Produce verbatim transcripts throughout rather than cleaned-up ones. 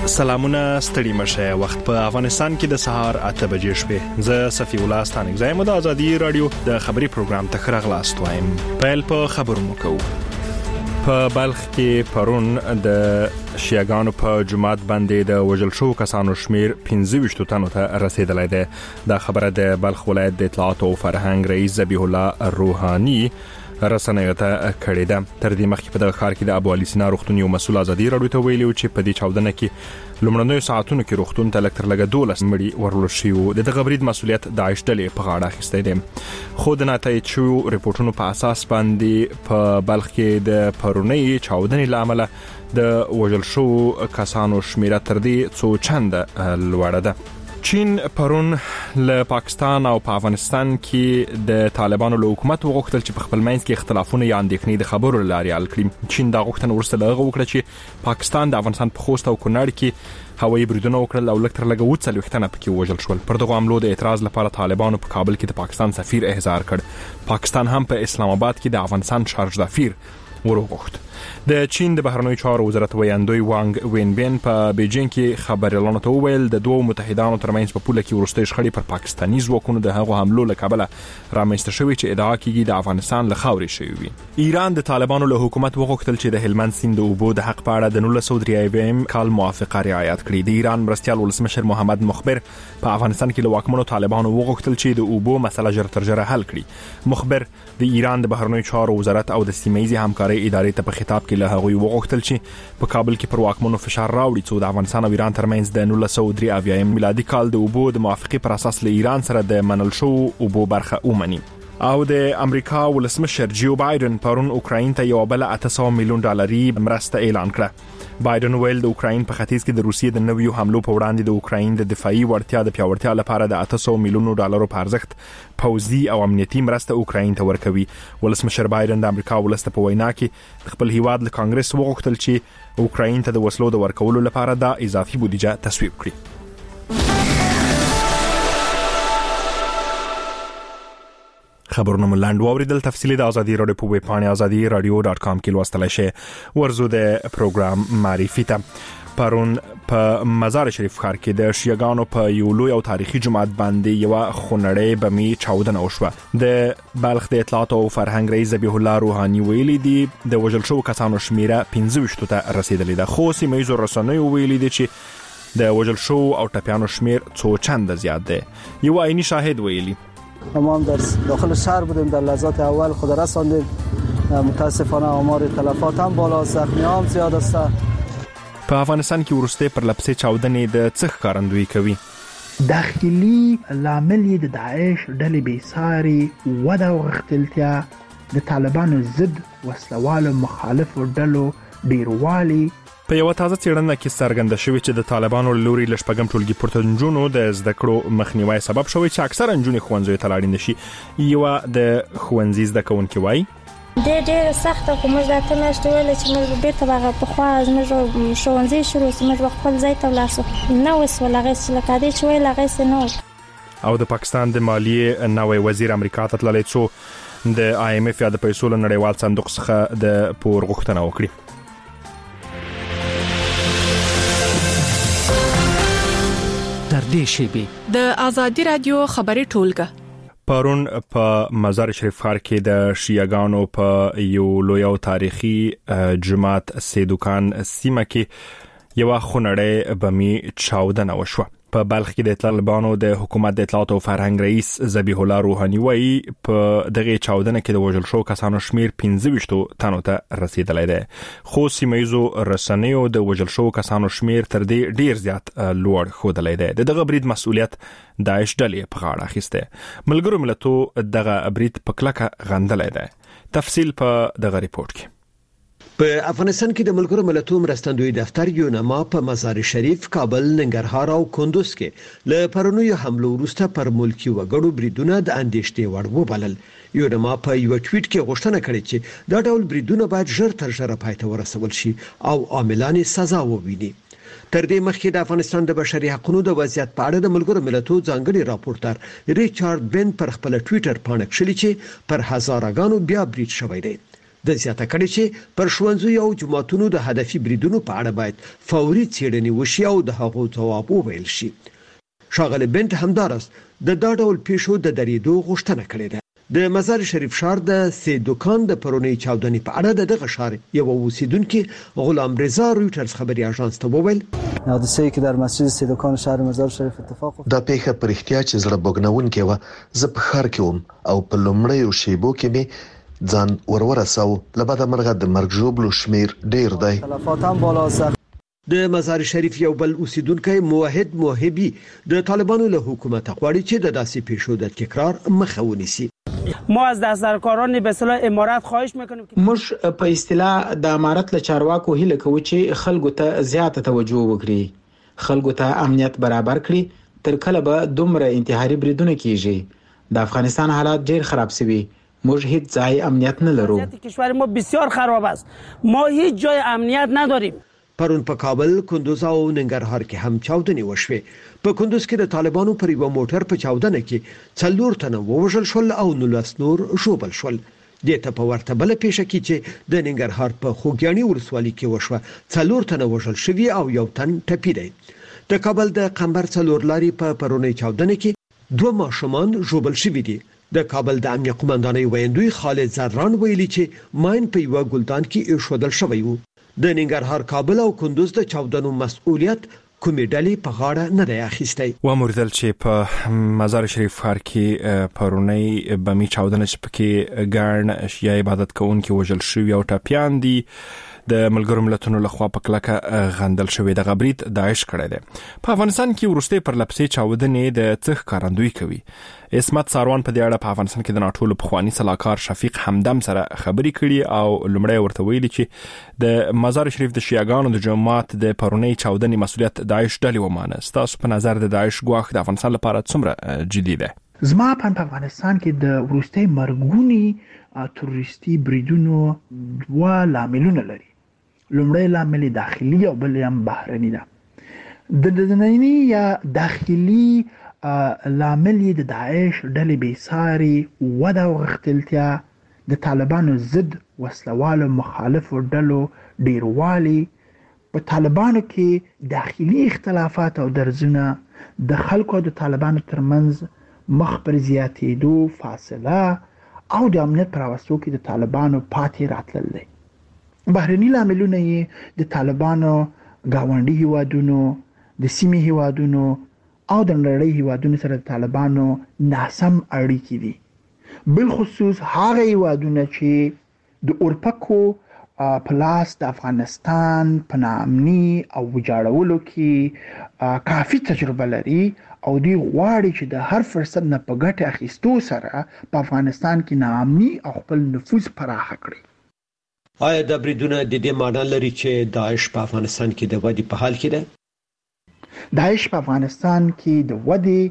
سلامونه ستړي مشه وخت په افغانستان کې د سهار اته بجې شوې زه صفی الله ستانک زایم د ازادي رادیو د خبري پروګرام ته خراغلاست وایم. پیل په خبرونو کوو. په بلخ کې پرون د شیعاګانو په جماعت باندې د وژل شو کسانو شمیر پنځه ویشت تنو ته رسیدلی دی. دا خبره د بلخ ولایت د اطلاعات او فرهنګ رئیس ذبیح الله روحانی رسنیو ته کړی ده. تر دې مخکې په دغه ښار کې د ابو علي سینا روغتون یو مسؤل ازادي رادیو ته ویلي چې په دې چاودنه کې لومړنیو ساعتونو کې روغتون ته لکتر لګه دولس مړي ورلو شوي. د دغه برید مسؤلیت داعش ډلې په غاړه اخیستی دی. خو د ناتایید شویو ریپورټونو په اساس باندې په بلخ کې د پرونۍ چاودنې له امله د وژل شوو کسانو شمیره تر دې څو چنده لوړه ده. چین پرون له پاکستان او په افغانستان کې د طالبانو له حکومت وغوښتل چې په خپل منځ کې اختلافونه یا اندېښنې د خبرو لارې حل کړي. چین دا غوښتنه وروسته له هغه وکړه چې پاکستان د افغانستان په خوست او کونړ کې هوایي بریدونه وکړل او لږ تر لږه اووه څلوېښت تنه پکې وژل شول. پر دغو حملو د اعتراض لپاره طالبانو په کابل کې د پاکستان سفیر احضار کړ. پاکستان هم په اسلام آباد کې د افغانستان شارج سفیر وروغوښت. د چین د بهرنیو چارو وزارت ویاندوی وانګ وینبین په بیجینګ کې خبريالانو ته وویل د دوه متحدانو ترمنځ په پوله کې ورستۍ شخړې پر پاکستاني ځواکونو د هغو حملو له کبله رامنځته شوې چې ادعا کیږي د افغانستان له خاورې شوی وي. ایران د طالبانو له حکومت وغوښتل چې د هلمند سیند د اوبو د حق په اړه د نولس سوه درې اویایم کال موافقه رعایت کړي. د ایران مرستیال ولسمشر محمد مخبر په افغانستان کې له واکمنو طالبانو وغوښتل چې د اوبو مسله ژر تر ژره حل کړي. مخبر د ایران د بهرنیو چارو وزارت او د سیمه ییزې همکارۍ ادارې ته په خطاب کې له هغوی وغوښتل چې په کابل کې پر واکمنو فشار راوړي څو د افغانستان او ایران ترمنځ د نولس سوه درې اویایم میلادي کال د اوبو د موافقې پر اساس له ایران سره د منل شو اوبو برخه ومني. او د امریکا ولسمشر جو بایدن پرون اوکراین ته یو بل اته سوه میلیون ډالري مرسته اعلان کړه. بایدن ویل د اوکراین په ختیځ کې د روسیې د نویو حملو په وړاندې د اوکراین د دفاعي وړتیا د پیاوړتیا لپاره د اته سوه میلیون ډالرو په ارزښت پوځي او امنیتي مرسته اوکراین ته ورکوي. ولسمشر بایدن د امریکا ولسمشر په وینا کې خپل هیواد له کانګرس وغوښتل چې اوکراین ته د وسلو د ورکولو لپاره د اضافي بودیجه تصویب کړي. خبرونه ملاند واوریدل. تفصیلی د ازادي رادیو په ویب پاڼه ازادي رادیو ډاټ کام کې لوستلای شئ. ورزو د پروګرام معرفي ته. پرون په مزار شریف ښار کې د شیعاګانو په یو لوی او تاریخي جماعت باندې یو خونړی بمي چاودنه وشوه. د بلخ د اطلاعات او فرهنګ رئیس ذبیح الله روحانی ویلي دی د وژل شوو کسانو شمیره پنځه ویشت ته رسیدلی ده. خو سیمه ییزو رسنیو ویلي دي چې د وژل شوو او ټپیانو شمیر څو چنده زیات دی. یو عیني شاهد ویلي ما هم در داخل شهر بودیم، در لحظات اول خود رساندیم. متاسفانه آمار تلفات هم بالا، زخمی هم زیاد است. په افغانستان کې ورسته پر لپسې چاودنې د څخ کارندوی کوي. داخلي لامل د داعش ډلې بیساري وده او غختلتیا د طالبانو ضد وسلوالو مخالفو ډلو ډیروالي. په یو تازه څېړنه کې څرګنده شوې چې د طالبانو لوري ل شپږم ټولګي پورته نجونو د زده کړو مخنیوي سبب شوی چې اکثره نجونې ښوونځیو ته لاړې نشي. یو د ښوونځي زده کوونکي وایي ډېر ډېر سخت خو موږ دا ته نشته ویل چې موږ بیرته هغه په خوا موږ ښوونځي شروع موږ خپل ځای ته ولاړ نو وسول هغه چې لکه دې چې ویل هغه نو. او د پاکستان د مالیې نوی وزیر امریکا ته تللی څو د آی ایم اف یا د پیسو له نړیوال صندوق څخه د پور غوښتنه وکړي. تر دې شیبې د ازادي رادیو خبري ټولګه. پرون په مزار شریف ښار کې د شیعاګانو په یو لوی او تاریخي جماعت سیدوکان سیمه کې یو خونړی بمي چاودنه وشوه. په بلخ کې د طالبانو د حکومت د اطلاعات او فرهنګ رئیس ذبیح الله روحانی وایي په دغه چاودنه کې د وژل شو کسانو شمیر پنځه ویشت تنو ته رسیدلی دی. خو سیمه ییزو رسنیو د وژل شو کسانو شمیر تر دې ډیر زیات لوړ ښودلی دی. د دغه برید مسؤلیت داعش ډلې په غاړه اخیسته. ملګرو ملتو دغه برید په کلکه غندلی دی. تفصیل په دغه ریپورت کې. په افغانستان کې د ملګرو ملتونو مرستندوی دفتر یونما په مزار شریف، کابل، ننګرهار او کندوز کې له پرونیو حملو وروسته پر ملکی وګړو بریدونه د اندېښنې وړ وبلل. یونما په یو ټویټ کې غوښتنه کړې چې دا ډول بریدونه باید ژر تر ژره پای ته ورسول شي او عاملان سزا وویني. تر دې مخکې د افغانستان د بشري حقوقو د وضعیت په اړه د ملګرو ملتونو ځانګړي راپورټر ریچارډ بن پر خپل ټویټر باندې کړی چې پر هزارګانو بیا برید شوی دی. د زیاته کړي چې پر ښوونځیو او جماعتونو د هدفي بریدونو په اړه باید فوري څېړنې وشي او د هغو ځواب وویل شي. ښاغلی بنت همداراز د دا ډول پیښو د درېدو غوښتنه کړې ده. د مزار شریف ښار د سه دوکان د پرونی چاودنې په اړه دغه ښار یو اوسیدونکو غلام رضا رویټرز خبري اژانس ته وویل حادثه‌ای که در مسجد سه دوکان شهر مزار شریف اتفاق افتاد دا پیښه پر احتیاج زړه بوګنونکې و. زه په ښار کې وم او په لومړیو شیبو کې می ځان ورورساو. لبدا مرغه د مرګ ژوبلو شمیر ډیر دی. تلفات هم بالا است. د مزار شریف یو بل اوسیدونکو موحد موهبي د طالبانو له حکومت غواړي چې د داسې پیښو د تکرار مخه ونیسي. ما از دستدارکاران به اصطلاح امارات خواهش میکنیم که موږ په اصطلاح د امارات له چارواکو هیله کوو چې خلکو ته زیاته توجه وکړي، خلکو ته امنیت برابر کړي. تر کله به دومره انتحاري بریدونه کیږي؟ د افغانستان حالات ډیر خراب شوي. موږ هیڅ ځای امنیت نه لرو. کشور ما بسیار خراب است. ما هیچ جای امنیت نداریم. پرون په کابل، کندوز او ننګرهار کې هم چاودنې وشوې. په کندوز کې د طالبانو پر یو موټر په چاودنه کې څلور تنه ووژل شول او نولس نور ژوبل شول. د ته په ورته بل پیښه کې چې د ننګرهار په خوګیاڼي ولسوالۍ کې وشوه، څلور تنه وژل شوي او یو تن ټپي دی. د کابل د قمبر څلور لاري په پرونی چاودنه کې دوه ماشومان ژوبل شوي دي. د کابل د امنیه قومندانۍ ویندوی خالد زران ویلي چې ماین په یو ګلدان کې ایښودل شوی و. د ننګرهار، کابل او کندوز د چاودنو مسؤلیت کومې ډلې په غاړه نه دی اخیستی. و موردل چې په مزار شریف ښار کې پرونی بمی چاودنه چې پکې ګڼ شیعه عبادت کوونکي وژل شوي او ټپیان دي د ملګرو ملتونو لخوا په کلکه غندل شوی. د غبرید داعش کړی دی. په افغانستان کې ورسته پر لپسې چاودنې د څخ کارندوی کوي. اسمت ساروان په دې اړه په افغانستان کې د ناټولو پخوانی صلاحکار شفیق حمدم سره خبرې کړي او لمړی ورته ویلي چې د مزار شریف د شیعاګانو د جماعت د پرونی چاودنې مسؤلیت داعش ډلې ومانه. تاسو په نظر د داعش ګواښ د افغانستان لپاره څومره جدي ده؟ زما په افغانستان کې د ورستي مرګونی تروریستي بریدونو دوه لاملونه لري. لومړی لامل داخلي او بل هم بهرني ده. د دنني یا داخلي لامل د داعش ډلې بیساري وده او غختلتیا، د طالبانو ضد وسلوالو مخالفو ډلو ډیروالی، په طالبانو کې داخلي اختلافات او درزونه، د خلکو او د طالبانو ترمنځ مخ پر زیاتېدو فاصله او د امنیت پر واسطو کې د طالبانو پاتې راتلل دي. بهرني لاملونه یې د طالبانو گاونډي هیوادونو، د سیمې هیوادونو او د نړۍ هیوادونو سره د طالبانو ناسم اړیکې دي. بالخصوص هغه هیوادونه چې د اورپکو په لاس د افغانستان په ناامني او ویجاړولو کې کافي تجربه لري او دوی غواړي چې د هر فرصت نه په ګټه اخیستو سره په افغانستان کې ناامني او خپل نفوذ پراخ کړي. آیا د بریدونه د دې معنی لري چې داعش په افغانستان کې د ودې په حال کې ده؟ داعش په افغانستان کې د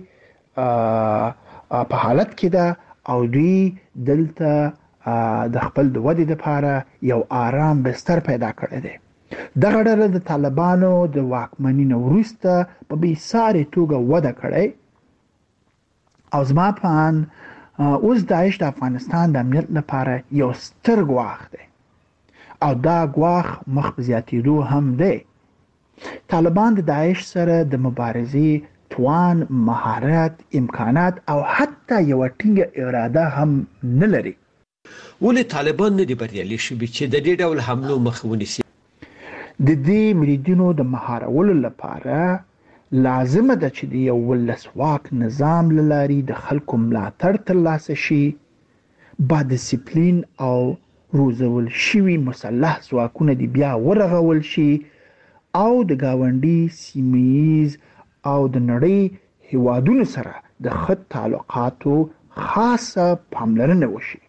ودې په حالت کې ده او دوی دلته د خپل د ودې لپاره یو آرام بستر پیدا کړی دی. دغه ډله د طالبانو د واکمنۍ نه وروسته په بېساري توګه وده کړې او زما په اند اوس داعش د افغانستان د امنیت لپاره یو ستر ګواښ دی او دا ګواښ مخ په زیاتېدو هم دی. طالبان د داعش سره د مبارزې توان، مهارت، امکانات او حتی یو ټینګه اراده هم نه لري. ولې طالبان نه دي بریالي شوي چې د دې ډول حملو مخه ونیسي؟ د دې مریدونو د مهارولو لپاره لازمه ده چې د یو ولسواک نظام له لارې د خلکو ملاتړ ترلاسه شي، با ډسپلین او روزول شوي مسلح ځواکونه دې بیا ورغول شي او د گاونډي، سیمه‌ییز او د نړۍ هیوادونو سره د ښه تعلقاتو خاصه پاملرنه وشي.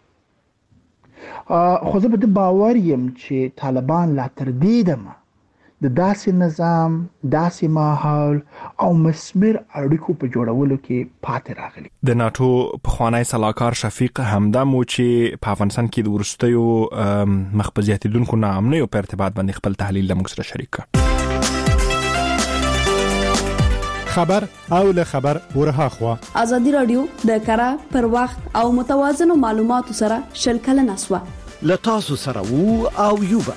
خو زه په دې باور یم چې طالبان لا تر دې دمه د داسې نظام، داسې ماحول او مسمر اړیکو په جوړولو کې پاتې راغلي. د ناتو پخوانی صلاحکار شفیق حمدم چې په افغانستان کې د وروستیو مخ په زیاتېدونکو ناامنیو په ارتباط باندې خپل تحلیل له موږ سره شریک کړ. خبر او له خبر ورها خوا ازادي رادیو د کارا پر وخت او متوازن معلوماتو سره شل کلن اسوه لتاسو سره وو او یوبا.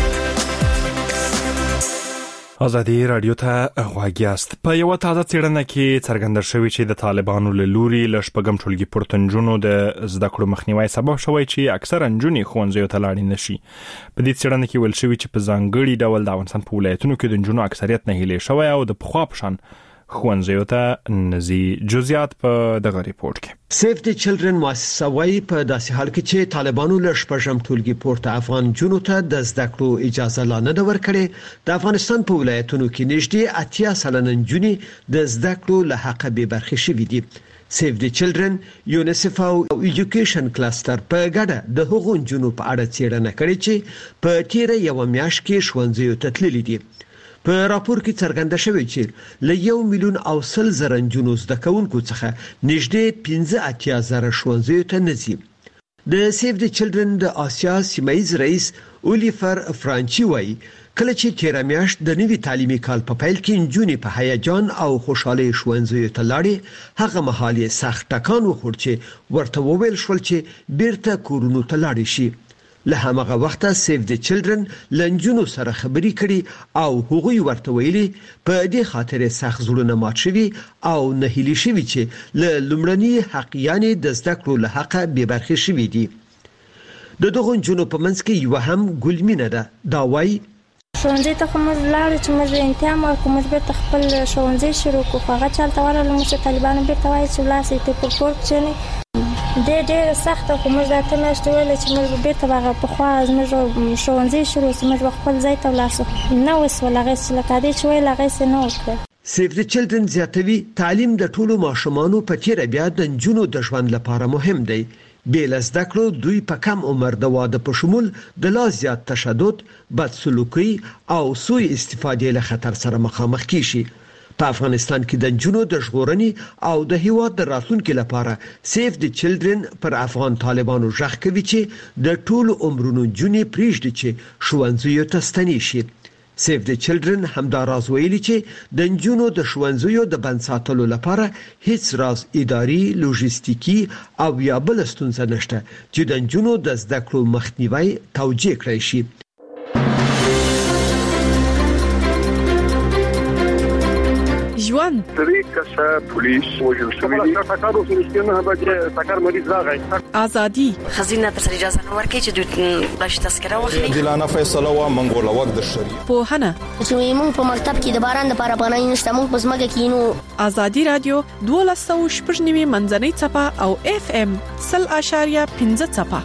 ازادي رادیو ته غواګیاست. په یو تازه څېړنه کې څرګنده شوې چې د طالبانو له لوري ل شپږم ټولګي پورتنجونو د زده کړو مخنیوي سبب شوی چې اکثر انجونې ښوونځیو ته لاړې نشي. په دې څېړنه کې ویل شوی چې په ځانګړي ډول د افغانستان په ولایتونو کې د انجونو اکثریت نه هیلې شوی او د پخوا په شان ښوونځیو ته نزي. جزئیات په دغه ریپورت کې. سیف دی چلډرن مؤسسه وايي په داسې حال کې چې طالبانو له شپږم ټولګي پورته افغان جنونو ته د زده کړو اجازه لا نه ورکړې. د افغانستان په ولایتونو کې نږدې اتیا سلنه جنونې د زده کړو له حق به برخې شوې دي. سیف دی چلډرن، یونیسف او ایجوکیشن کلستر په ګډه د هغو جنونو په اړه څېړنه کړې چې په تیر یو میاشت کې ښوونځیو ته تللي دي. په راپور کې څرګنده شوی چې له یو میلیون او سل زره جنونو زده کوونکو څخه نږدې پنځه اتیا زره ښوونځیو ته نه ځي. د سیف دی چلډرن د آسیا سیمایي رئیس اولیفر فرانچي وايي کله چې تیر میاشت د نوي تعلیمي کال په پیل کې نجونې په هیجان او خوشحالي ښوونځیو ته لاړې، هغه مهال یې سخت ټکان وخوړ چې ورته وویل شول چې بیرته کورونو ته لاړې شي. له همغه وخته سیف دی چلډرن لنجونو سره خبرې کړي او هغوی ورته ویلي په دې خاطر سخت زړونه مات شوي او نه هیلي شوي چې له لومړني حق یعنی د زده کړو له حقه بې برخې شوي دي. د دغو نجونو په منځ کې یوه هم ګلمینه ده. دا وایي ښوونځي ته خو موږ لاړو چې موږ امتحان ورکړو، موږ بیرته خپل ښوونځي شروع کړو، خو هغه چالته ورغلو موږ چې طالبانو بیرته وایي چې ولاړ ته پر کور کښېنئ. ډېر ډېر سخته خو موږ دا ته میاشتې ویلې چې موږ بیرته به هغه پخوا زموږ ښوونځي شروع شي، موږ به خپل ځای ته ولاړ شو. نه وسول هغې چې لکه دې چې ویل هغسې نه وکړل. سیف دی چلډرن زیاتوي تعلیم د ټولو ماشومانو په تیره بیا د نجونو د ژوند لپاره مهم دی. بې له زده کړو دوی په کم عمر د واده په شمول د لا زیات تشدد، بد سلوکي او سوء استفادې له خطر سره مخامخ کیږي. په افغانستان کې د نجونو د ژغورنې او د هیواد د راتلونکي لپاره سیف دی چلډرن پر افغان طالبانو ژغ کوي چې د ټولو عمرونو نجونې پرېږدي چې ښوونځیو ته ستنې شي. سیف دی چلډرن همدا راز ویلي چې د نجونو د ښوونځیو د بند ساتلو لپاره هیڅ راز اداري، لوژستیکي او یا بل ستونزه نشته چې د نجونو د زده کړو مخنیوي توجیه کړی شي. ژوند درې کسه پولیس وژل شوي دي. ټکر وسو نه به ټکر مریض راغی. ازادي خزینه تر اجازه نه ورکړي چې دوی بلش تذکره واخلي. دلانه فیصله وا منګول وخت د شری په هنه چې موږ په مکتب کې د باران لپاره پناه نشته، موږ په ځمکه کې نو. ازادي رادیو دولسو شپږنیمه منځنۍ چپه او اف ام صفر اشاریه پنځه چپه.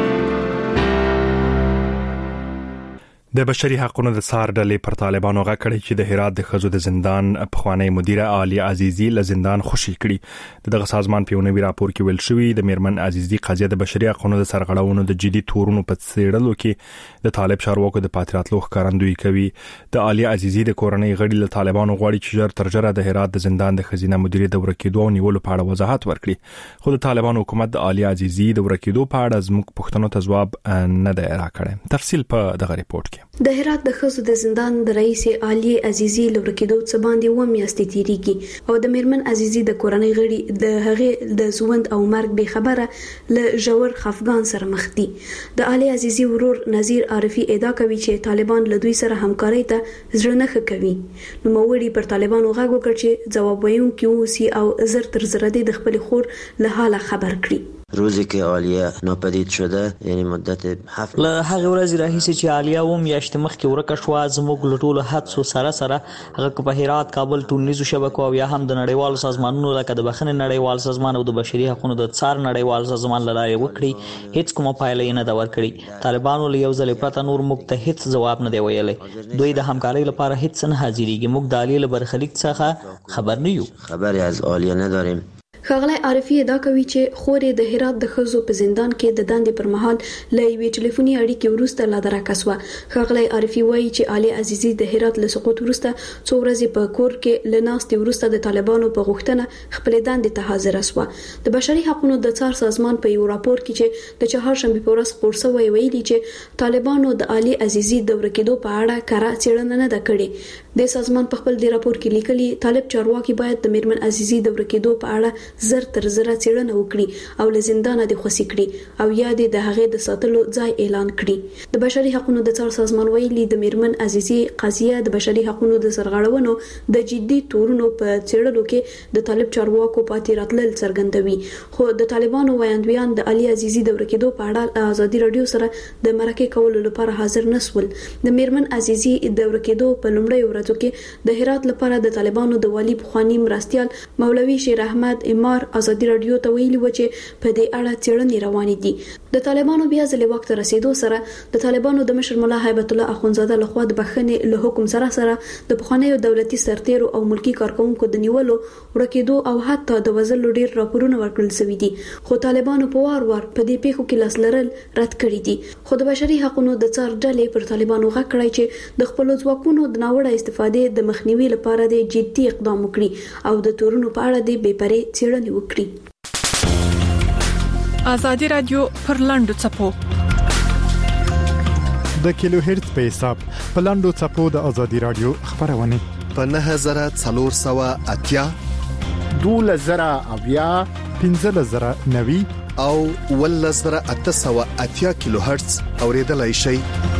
د بشري حقوقو د سار ډلې پر طالبانو غږ کړی چې د هرات د خزو د زندان پخوانی مدیره عالی عزیزی له زندان خوشي کړي. دغه سازمان په یو نوي راپور کې ویل شوی د میرمن عزیزی قضیه د بشري حقوقو د سرغړونو د جدي تورونو په څېړلو کې د طالب چارواکو د پاتریاتلو ښکارندویي کوي. د عالی عزیزی د کورنۍ غړي له طالبانو غواړي چې ژر تر ژره د هرات د زندان د خزینه مدیره د ورکېدو او نیولو په اړه وضاحت ورکړي. خو د طالبانو حکومت د عالی عزیزی د ورکېدو په اړه زموږ پوښتنو ته ځواب نه دی راکړی. تفصیل په دغه ریپورت کې. د هرات د خزو د زندان د رئیس عالی عزیزی لورکېدو څخه باندې و میاشتې تیریږي او د میرمن عزیزی د کورنۍ غړي د هغه د ژوند او مرګ به خبره ل جوړ خفقان سره مخ دي. د عالی عزیزی ورور نذیر عارفی ادعا کوي چې طالبان له دوی سره همکاري ته ځړ نه کوي. نو موړي پر طالبانو غږ وکړ چې جواب ویونکي اوسي او زر تر زر د خپل خور له حاله خبر کړي. روزی که عالیه ناپدید شده یعنی مدت هفت له هغه ورځې راهیسې چې عالیه و میاشتې مخکې ورکه شوه زموږ له ټولو هڅو سره سره هغه په هرات، کابل، ټولنیزو شبکو او یا هم د نړیوالو سازمانونو لکه د بخښنې نړیوال سازمان او د بشري حقوقو د څار نړیوال سازمان له لارې وکړي، هیڅ کومه پایله یې نه ده ورکړې. طالبانو له یو ځل پرته نور موږ ته هیڅ ځواب نه دی ویلی. دوی د همکارۍ لپاره هیڅ نه حاضرېږي. موږ د عالیه له برخلیک څخه خبر نه یو. خبری از عالیه نداریم. ښاغلی عارفي ادعا کوي چې خورې د هرات د خزو په زندان کې د دندې پر مهال له یوې ټلیفوني اړیکې وروسته لا درکه شوه. ښاغلی عارفي وایي چې عالی عزیزي د هرات له سقوط وروسته څو ورځې په کور کې له ناستې وروسته د طالبانو په غوښتنه خپلې دندې ته حاضره شوه. د بشري حقوقو د څار سازمان په یو راپور کې چې د چهارشنبې په ورځ خپور شوی ویلي چې طالبانو د عالی عزیزي د ورکېدو په اړه کره څېړنه نه ده کړې. د سازمان په خپل دی راپور کې لیکلي طالب چارواکي باید د میرمن عزیزي د ورکېدو په اړه زر تر زر څېړنه وکړي او له زندانه د خوسي کړي او یا د هغه د ساتلو ځای اعلان کړي. د بشري حقوقو د څار سازمان ویلي د میرمن عزیزي قضیه د بشري حقوقو د سرغړونو د جدي تورونو په څېړلو کې د طالب چارواکو پاتې راتلل څرګندوي. خو د طالبانو ویاندویان د علي عزیزي د ورکېدو په اړه ازادي رادیو سره د مرکه کولو لپاره حاضر نسول. د میرمن عزیزي د ورکېدو په لومړۍ ورځو کې د هرات لپاره د طالبانو د والی بخوانی مرستيال مولوي شیر احمد امار ازادي رادیو ته ویلي و چې په دې اړه څېړنې روانې دي. د طالبانو بیا ځلې وخت رسیدو سره د طالبانو د مشر مولا هیبت الله اخونزاده لخوا د بخښنې له حکم سره سره د بخوانی دولتي سرتیرو او ملکی کارکونکو د نیولو ورکېدو او حتی د وزلو ډیر راپورونه ورکړل شوي دي. خو طالبانو په وار وار په دې پیښو کې لاس لرل رد کړی دي. خو د بشري حقوقو د څار ډلې پر طالبانو غږ کړی چې د خپل ځواکونو د ناوړه استفادې د مخنیوي لپاره د جدي اقدام وکړي او د تورونو په اړه د بېپرې څېړنې وکړي. ازادي رادیو پر لاندو چپو د کیلو هرتز په حساب په لاندو چپو د ازادي رادیو خبرونه په نه هزار څلور سوه اتیا دوله زره اویا پنځه زره نوي او ول زره اته سوه اتیا کیلو هرتز اوریدلای شي.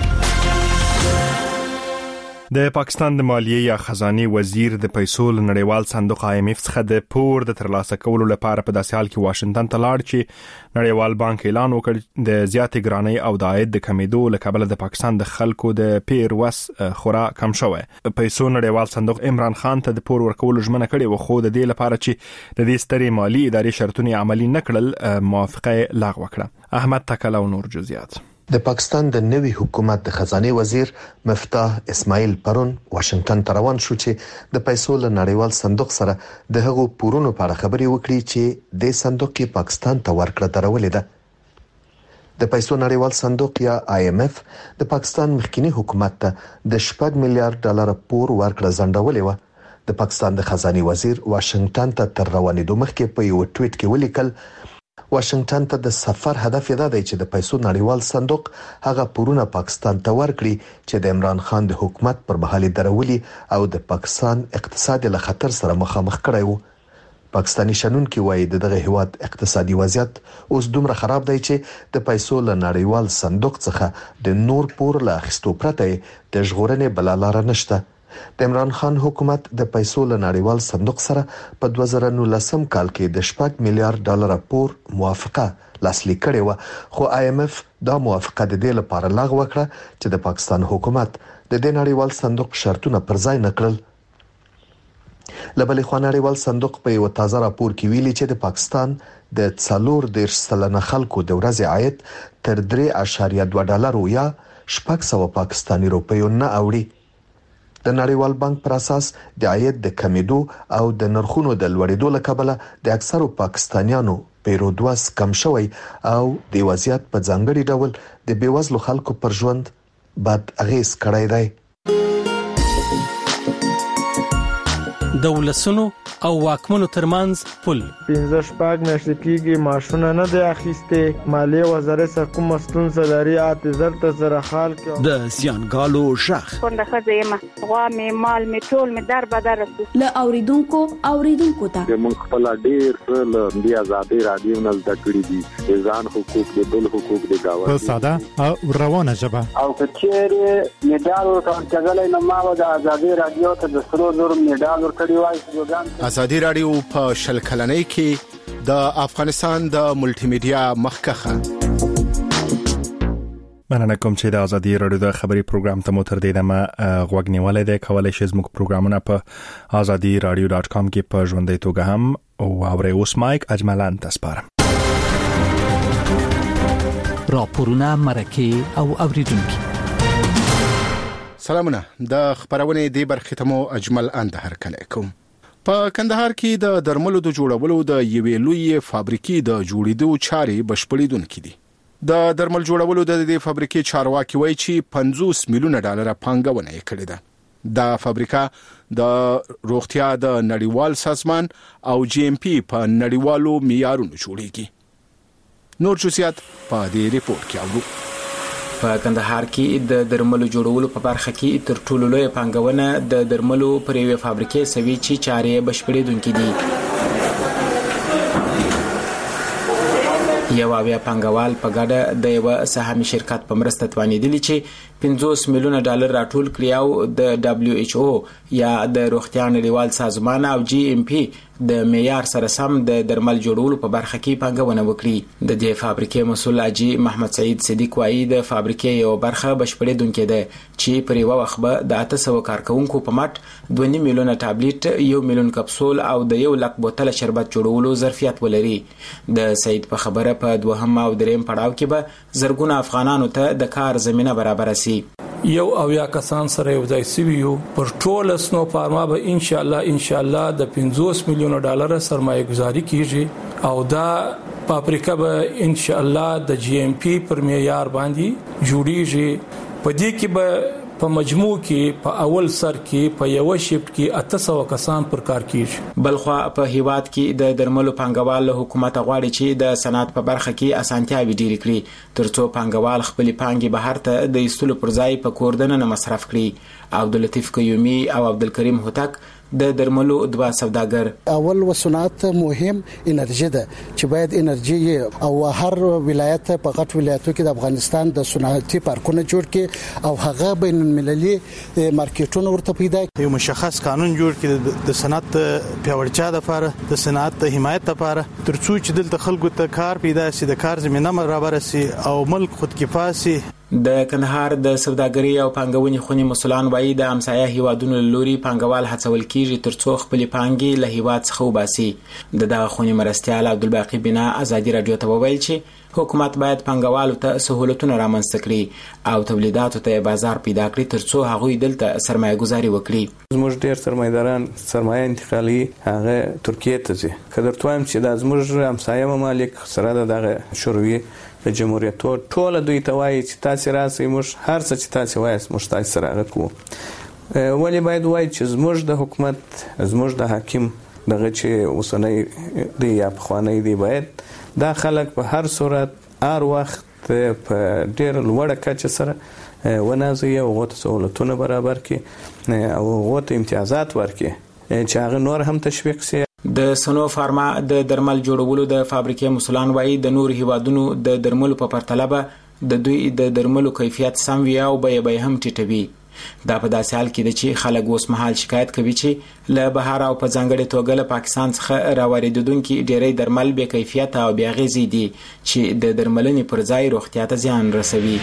د پاکستان د مالیې یا خزانه وزیر د پیسو نړیوال صندوق آی ایم اف څخه د پور د ترلاسه کولو لپاره په داسې حال کې واشنگټن ته لاړ چې نړیوال بانک اعلان وکړ د زیاتې ګرانۍ او د عاید د کمیدو لکبل د پاکستان د خلکو د پیر وس خورا کم شوی. پیسو نړیوال صندوق عمران خان ته د پور ورکولو ژمنه کړې و، خو د دې لپاره چې د دې سترې مالی ادارې شرطونه عملی نکړل موافقه لغوه کړه. احمد تکل او نور جزئیات. د پاکستان د نوي حکومت د خزانه وزیر مفتاح اسماعیل پرون واشنگټن ته روان شو چې د پیسو له نړیوال صندوق سره د هغو پورونو په اړه خبرې وکړي چې د صندوق کې پاکستان ته ورکړه درولې ده. د پیسو نړیوال صندوق یا آی ایم اف د پاکستان مخکینی حکومت ته د شپږ میلیارډ ډالر پور ورکړه ځنډولې و. د پاکستان د خزانه وزیر واشنگټن ته تر روانېدو مخکې په یو ټویټ کې ولیکل واشنگټن ته د سفر هدف یې دا دی چې د پیسو نړیوال صندوق هغه پورونه پاکستان ته ورکړي چې د عمران خان د حکومت پر مهال درولي او د پاکستان اقتصاد له خطر سره مخامخ کړی وو. پاکستاني شنونکي وایي د دغه هیواد اقتصادي وضعیت اوس دومره خراب دی چې د پیسو له نړیوال صندوق څخه د نور پور له اخیستو پرته د ژغورنې بل لار نشته. د عمران خان حکومت د پیسو له نړیوال صندوق سره په دوه زره نولسم کال کې د شپږ میلیارډ ډالر پور موافقه لاسلیک کړې و، خو آی ایم اف دا موافقه د دې لپاره لغوه کړه چې د پاکستان حکومت د دې نړیوال صندوق شرطونه پر ځای نه کړل. لبلې خو نړیوال صندوق په یو تازه راپور کې ویلي چې د پاکستان د څلور دېرش سلنه خلکو د ورځې عاید تر درې اعشاریه دوه ډالر یا شپږ سوه پاکستاني روپیو نه اوړي. د نړیوال بانک پر اساس د عاید د کمیدو او د نرخونو د لوړېدو له کبله د اکثرو پاکستانیانو پیرودواس کم شوی او د وضعیت په ځانګړي ډول د بیوزلو خلکو پر ژوند بد اغیز کړی دی. د ولسونو او واکمنو ترمنځ پل پنځه شپږ میاشتې کېږي معاشونه نه دی اخیستې. مالیې وزارت سره کومه ستونزه لري اته زر ته زره خال کې د زیانګالو ژغ څنګه ښځه یم غوا مې مال مې ټول مې در بدر له اوریدونکو اوریدونکو ته موږ خپل ډیر څه له دې آزادي رادیو نه زده کړی دي، ځان حقوق د بل حقوق د گاوه په ساده او روانه ژبه. او کچېره میډال ورکړل نو ما د آزادي رادیو ته د سرو زر میډال ورکړی وای. ازادي رادیو په شل کلنۍ کې د افغانستان د ملټي میډیا مخکخه. مننه کوم چې د ازادي رادیو د خبري پروګرام ته مو تر دې دمه غوږ نیولای دی. کولای شئ زموږ پروګرامونه په azadi radio dot com کې په ژوندۍ توګه هم او اورئ. اوس مایک اجملان تاسپارم. راپورونه مرکه او اوریدونکو سلامونه. د خبرونه دی برخه ته مو اجمل اند هر کله کوم. په کندهار کې د درملو د جوړولو د یوې لوی فابریکې د جوړېدو چارې بشپړېدونکې دي. د درمل جوړولو د دې فابریکې چارواکي وایي چې پنځوس میلیونه ډالر پانګونه یې کړې ده. دا فابریکه د روغتیا د نړیوال سازمان او جی ام پی په نړیوالو معیارونو جوړیږي. نور جزئیات په دې ریپورت کې اورو. په کندهار کې د درملو جوړولو په برخه کې تر ټولو لوی پانګونه د درملو پر یوې فابریکې سوي چې چارې بشپړېدونکې دي. یو اویا پنګوال په ګډه د یو سهامي شرکت په مرسته توانیدلی چې پنځوس میلیونه ډالر راټول کړي او د دبليو ایچ او یا د روغتیا نړیوال سازمان او جی ام پی د معیار سره سم د درمل جوړولو په برخه کې پنګونه وکړي. د دې فابریکې مسول اجي محمد سعید صدیق وايي د فابریکې یو برخه بشپړېدونکې ده چې پر یو وخت به د اته سوه کارکونکو په مټ دوه میلیونه ټابلیټ، یو میلیون کپسول او د یو لک بوتل شربت جوړولو ظرفیت ولري. د سعید په خبره په دوهم او دریم پړاو کې به زرګونه افغانانو ته د کار زمينه برابر شي. یو اویا کسان سره یو ځای سویو پر ټول سنو فارما به ان شاء الله ان شاء الله د پنځوس میلیون ډالر سرمایه گذاري کیږي او دا فابریکه به ان شاء الله د جی ام پی پر معیار باندې جوړیږي. په دې کې به په مجموع کې په اول سر کې په یو شفت کې اته سوه کسان پر کار کیږي. بلخو په هیواد کې د درملو پنګوال له حکومت غواړي چې د صنعت په برخه کې اسانتیاوي ډېرې کړي ترڅو پنګوال خپل پانګي بهر ته د ایستلو پر ځای په کوردنه مصرف کړي. عبداللطیف قیومی او عبدالکریم هوتک د درملو دوا سوداګر. اول وصنعت مهم انرژي ده چې باید انرژي او هر ولایت په غټ ولایتو کې د افغانستان د صنعتي پارکونه جوړ کړي او هغه بین المللي مارکیټونه ورته پیدا کړي. یو مشخص قانون جوړ کړي د صنعت پیاوړتیا لپاره، د صنعت حمایت لپاره، ترڅو چې دلته خلکو ته کار پیدا شي، د کار زمينه برابر شي او ملک خودکفا شي. د کندهار د سوداګري او پانګونې خونې مسولان وایي د همسایه هیوادونو لوري پانګوال هڅول کیږي ترڅو خپل پانګي له هیواد څخه وباسي. د دغه خونې مرستيال عبدالباقی بنا ازادي رادیو ته وویل چې حکومت باید پانګوالو ته سہولتونه رامنځته کړي او تولیداتو ته بازار پیدا کړي ترڅو هغوی دلته سرمایه گذاري وکړي. زموږ ډیر سرمایداران سرمایه انتقالي هغه ترکیه ته ځي. کله تروایم چې د زموږ همسایه ممالک سره دغه شوروي د جمهوریت ټول دوی ته وایي چې تاسو راسئ، موږ هر څه چې تاسو وایي موږ تاسو سره هغه کوو. ولی باید وایي چې زموږ د حکومت، زموږ د حاکم دغه چې اوسنۍ دی یا پخوانی دی باید دا خلک په هر صورت هر وخت په ډیر لوړه کچه سره ونازي او غوته سہولتونه برابر کړي او غوته امتیازات ورکړي چې هغه نور هم تشویق شي. د سنو فارما د درمل جوړولو د فابریکې مسولان وایي د نور هیوادونو د درملو په پرتله به د دوی د درملو کیفیت سم وي او بیه به هم ټیټوي. دا په داسې حال کې ده چې خلک اوس مهال شکایت کوي چې له بهر او په ځانګړې توګه له پاکستان څخه راوارېدونکي ډېری درمل بې کیفیته او بې اغېزې دي چې د درملنې پر ځای روغتیا ته زیان رسوي.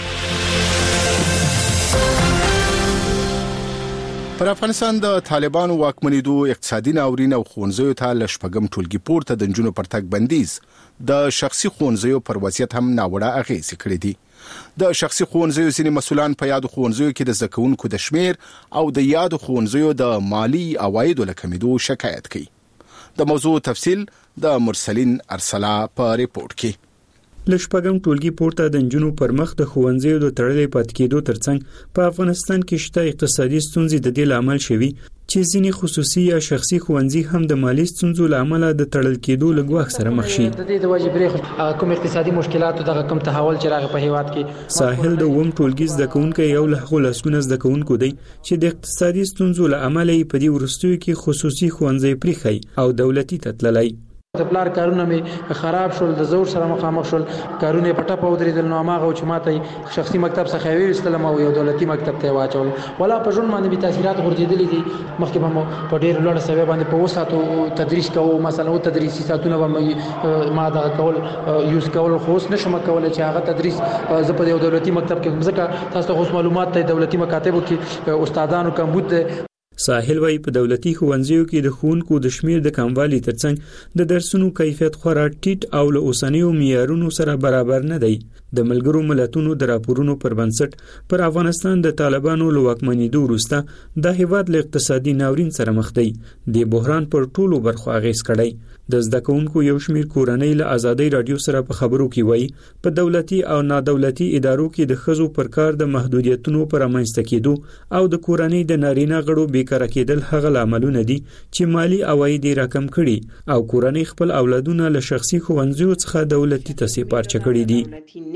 پر افغانستان د طالبانو واکمنېدو اقتصادي ناورین او ښوونځیو ته له شپږم ټولګي پورته د نجونو پر تګ بندیز د شخصي ښوونځیو پر وضعیت هم ناوړه اغېزې کړې دي. د شخصي ښوونځیو ځینې مسؤلان په یادو ښوونځیو کې د زده کوونکو د شمیر او د یادو ښوونځیو د مالی عوایدو له کمیدو شکایت کوي. د موضوع تفصیل د مرسلین ارسلا په ریپورت کې. لشپږم ټولګي پورته د نجونو پر مخ د ښوونځیو د تړلې پاتې کېدو ترڅنګ په افغانستان کې شته اقتصادي ستونزې د دې لامل شوي چې ځینې خصوصي یا شخصي ښوونځي هم د مالی ستونزو لامل د تړل کېدو له ګواښ سره مخ شي. د دې د وجې بری کوم اقتصادي مشکلات دغه کم تحول چې راغی په هیواد کې. ساحل د ووم ټولګي زده کوونکی یو له هغو لسګونه زده کوونکو دی چې د اقتصادي ستونزو له امله یې په دې وروستیو کې خصوصي ښوونځي پریښی او دولتي ته تللی. د پلار کارونه می خراب شول، د زور سره مخامخ شول، کارونه پټه پودریدل، نو ماغه چې ماته شخصي مکتب څخه ویستلم او یو دولتي مکتب ته واچول. ولا په ژوند باندې به تاثیرات غورځېدلې دي. مخکې به مو په ډېر لوړ سوي باندې په وساتو تدریس کوو، مثلا او تدریسي ساتونه به ما دا کول یوز کول، خو اوس نشم کولای چې هغه تدریس ز په یو دولتي مکتب کې ځکه تاسو خو معلومات ته دولتي مکاتبو کې استادانو کمبود ده. ساحل وای په دولتي ښوونځیو کې د ښوونکو د شمیر د کموالي ترڅنګ د درسونو کیفیت خورا ټیټ او له اوسنیو معیارونو سره برابر نه دی. د ملګرو ملتونو د راپورونو پر بنسټ پر افغانستان د طالبانو له واکمنېدو وروسته د هیواد له اقتصادي ناورین سره مخ دی. د بحران پر ټولو برخو اغیز کړی. د زده کوونکو یو شمیر کورنۍ له ازادي رادیو سره په خبرو کې وایي په دولتي او نادولتي ادارو کې د ښځو پر کار د محدودیتونو پر امنځته کېدو او د کورنۍ د نارینه غړو بیکاره کېدل هغه لاملونه دي چې مالی عواید یې راکم کړي او کورنۍ خپل اولادونه له شخصي ښوونځیو څخه دولتي ته سپارچه کړي دي.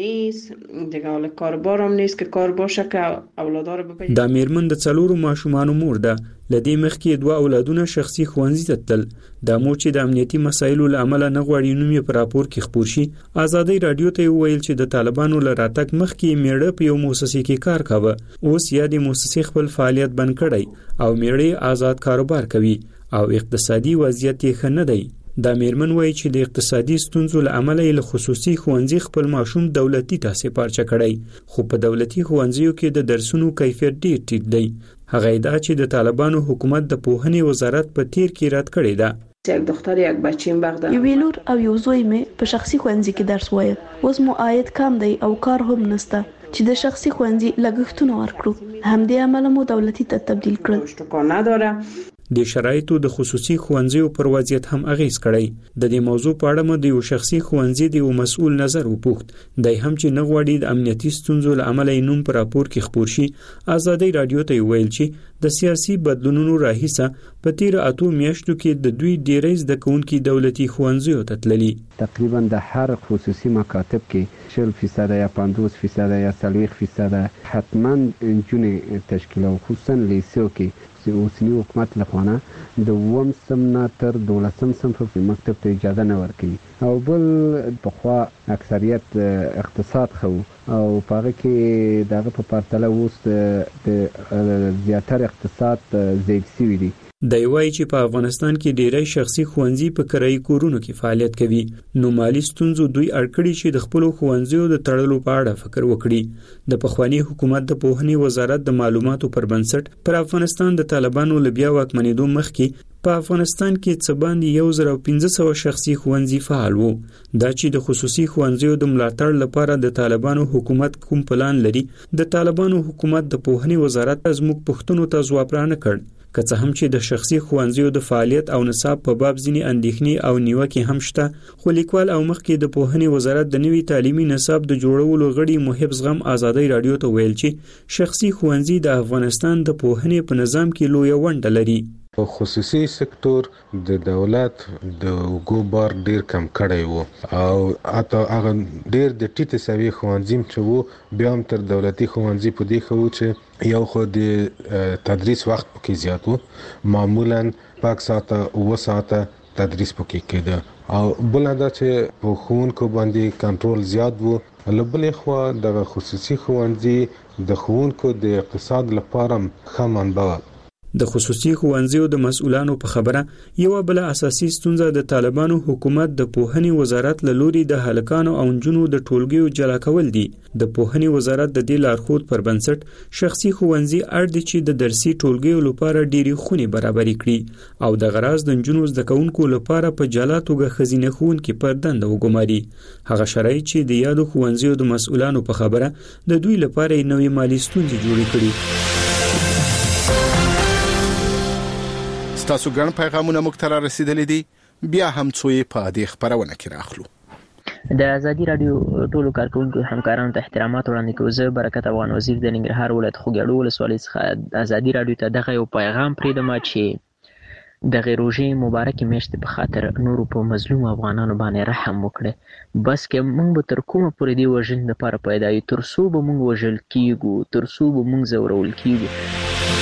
نیست دیگه، حالا کاربار هم نیست که کار باشه که اولادار بپیدا. د میرمن د څلورو ماشومانو مور ده. لدې مخکې دوه اولادونه شخصي ښوونځي ته تلل. د مور چې د امنیتي مسایلو له امله نه غواړي نوم یې په راپور کې خپور شي، ازادي رادیو ته ویل چې د طالبانو له راتګ مخکې میړه په یو مؤسسې کې کار کاوه. اوس یا د مؤسسې خپل فعالیت بند کړی او میړه آزاد کاروبار کوي او اقتصادي وضعیت یې ښه نه دی. دا میرمن وایي چې د اقتصادي ستونزو له امله له خصوصي ښوونځي خپل ماشوم دولتي تاسې پارچه کړی، خو په دولتي ښوونځیو کې د درسونو کیفیت ډیر ټیټ دی. هغه ادعا چې د طالبانو حکومت د پوهنې وزارت په تیر کې رد کړې ده. یک دختر یک بچیم بغداد، یو لور او یو زوی مې په شخصي ښوونځي کې درس وایي. اوس مو عاید کم دی او کار هم نشته چې د شخصي ښوونځي لګښتونه ورکړو. همدې امله مو دولتي ته تبدیل کړل. د شرایطو د خصوصي ښوونځیو پر وضعیت هم اغیز کړی. د دې موضوع په اړه مې د یو شخصي ښوونځي د یو مسؤل نظر وپوښت. دی هم چې نه غواړي د امنیتي ستونزو له امله یې نوم په راپور کې خپور شي. ازادي رادیو ته ویل چې د سیاسي بدلونونو راهیسه په تیر اتو میاشتو کې د دوی ډیری زده کوونکي دولتي ښوونځیو ته تللي. تقریبا د هر خصوصي مکاتب کې شل فیصد یا پنځوس فیصد یا څلوېښت فیصد حتما نجونې تشکیل او خصوصا لیسو کې چې اوسنی حکومت لخوا د اووم صنف نه تر دولسم صنف په مکتب ته اجازه نه ورکوي. او بل پخوا اکثریت اقتصاد خو او په هغه کې دغه په پرتله اوس د زیاتره اقتصاد ضعیف شوی دی. دی وایي چې په افغانستان کې ډیری شخصي ښوونځي په کرایي کورونو کې فعالیت کوي، نو مالی ستونزو دوی اړ کړي چې د خپلو ښوونځیو د تړلو په اړه فکر وکړي. د پخواني حکومت د پوهنې وزارت د معلوماتو پر بنسټ پر افغانستان د طالبانو له بیا واکمنېدو مخکې په افغانستان کې څه باندې یو زر او پنځه سوه شخصي ښوونځي فعال وو. دا چې د خصوصي ښوونځیو د ملاتړ لپاره د طالبانو حکومت کوم پلان لري، د طالبانو حکومت د پوهنې وزارت زموږ پوښتنو ته ځواب را نه کړ. که څه هم چې د شخصي ښوونځیو د فعالیت او نصاب په باب ځینې اندېښنې او نیوکې هم شته، خو لیکوال او مخکې د پوهنې وزارت د نوي تعلیمي نصاب د جوړولو غړي محب زغم ازادي رادیو ته ویل چې شخصي ښوونځي د افغانستان د پوهنې په نظام کې لویه ونډه لري. په خصوصي سکتور د دولت د اوګو بار ډیر کم کړی وو او حتی هغه ډیر د ټیټه سوي ښوونځي چې وو بیا هم تر دولتي ښوونځي په دې خو چې یو خو د تدریس وخت پکې زیات وو، معمولا پاک ساعته اوه ساعته تدریس پکې کېده او بل دا چې په ښوونکو باندې کنټرول زیات وو. له بلې خوا دغه خصوصي ښوونځي د ښوونکو د اقتصاد لپاره ښه منبع وه. د خصوصي ښوونځیو د مسؤلانو په خبره یو بل اساسي ستونزه د طالبانو حکومت د پوهنې وزارت له لوري د هلکانو او نجونو د ټولګیو جلا کول دي. د پوهنې وزارت د دې لارښود پر بنسټ شخصي ښوونځي اړ دي چې د درسي ټولګیو لپاره ډېری خونې برابرې کړي او د غراض د نجونو زده کوونکو لپاره په جلا توګه ښځینه ښوونکي پر دنده وګماري. هغه شرایط چې د یادو ښوونځیو د مسؤلانو په خبره د دوی لپاره نوې مالي ستونزې جوړې کړي. ستاسو ګڼ پیغامونه موږ ته رسیدلې دي، بیا هم څوی په دې خبرونه کې راخلو. د ازادي رادیو ټولو کارکونکو همکارانو ته احترامات وړاندې کوم. زه برکت افغان وزیر د ننګرهار ولایت خوږیاڼو ولسوالۍ څخه ازادي رادیو ته دغه یو پیغام پرېږدم چې د روژې مبارکې میاشتې په خاطر نورو په مظلوم افغانانو باندې رحم وکړي. بس که موږ به تر کومه پورې دې وژنې دپاره پیدا یو، تر څو به موږ وژل کیږو، تر څو به موږ ځورول کیږو.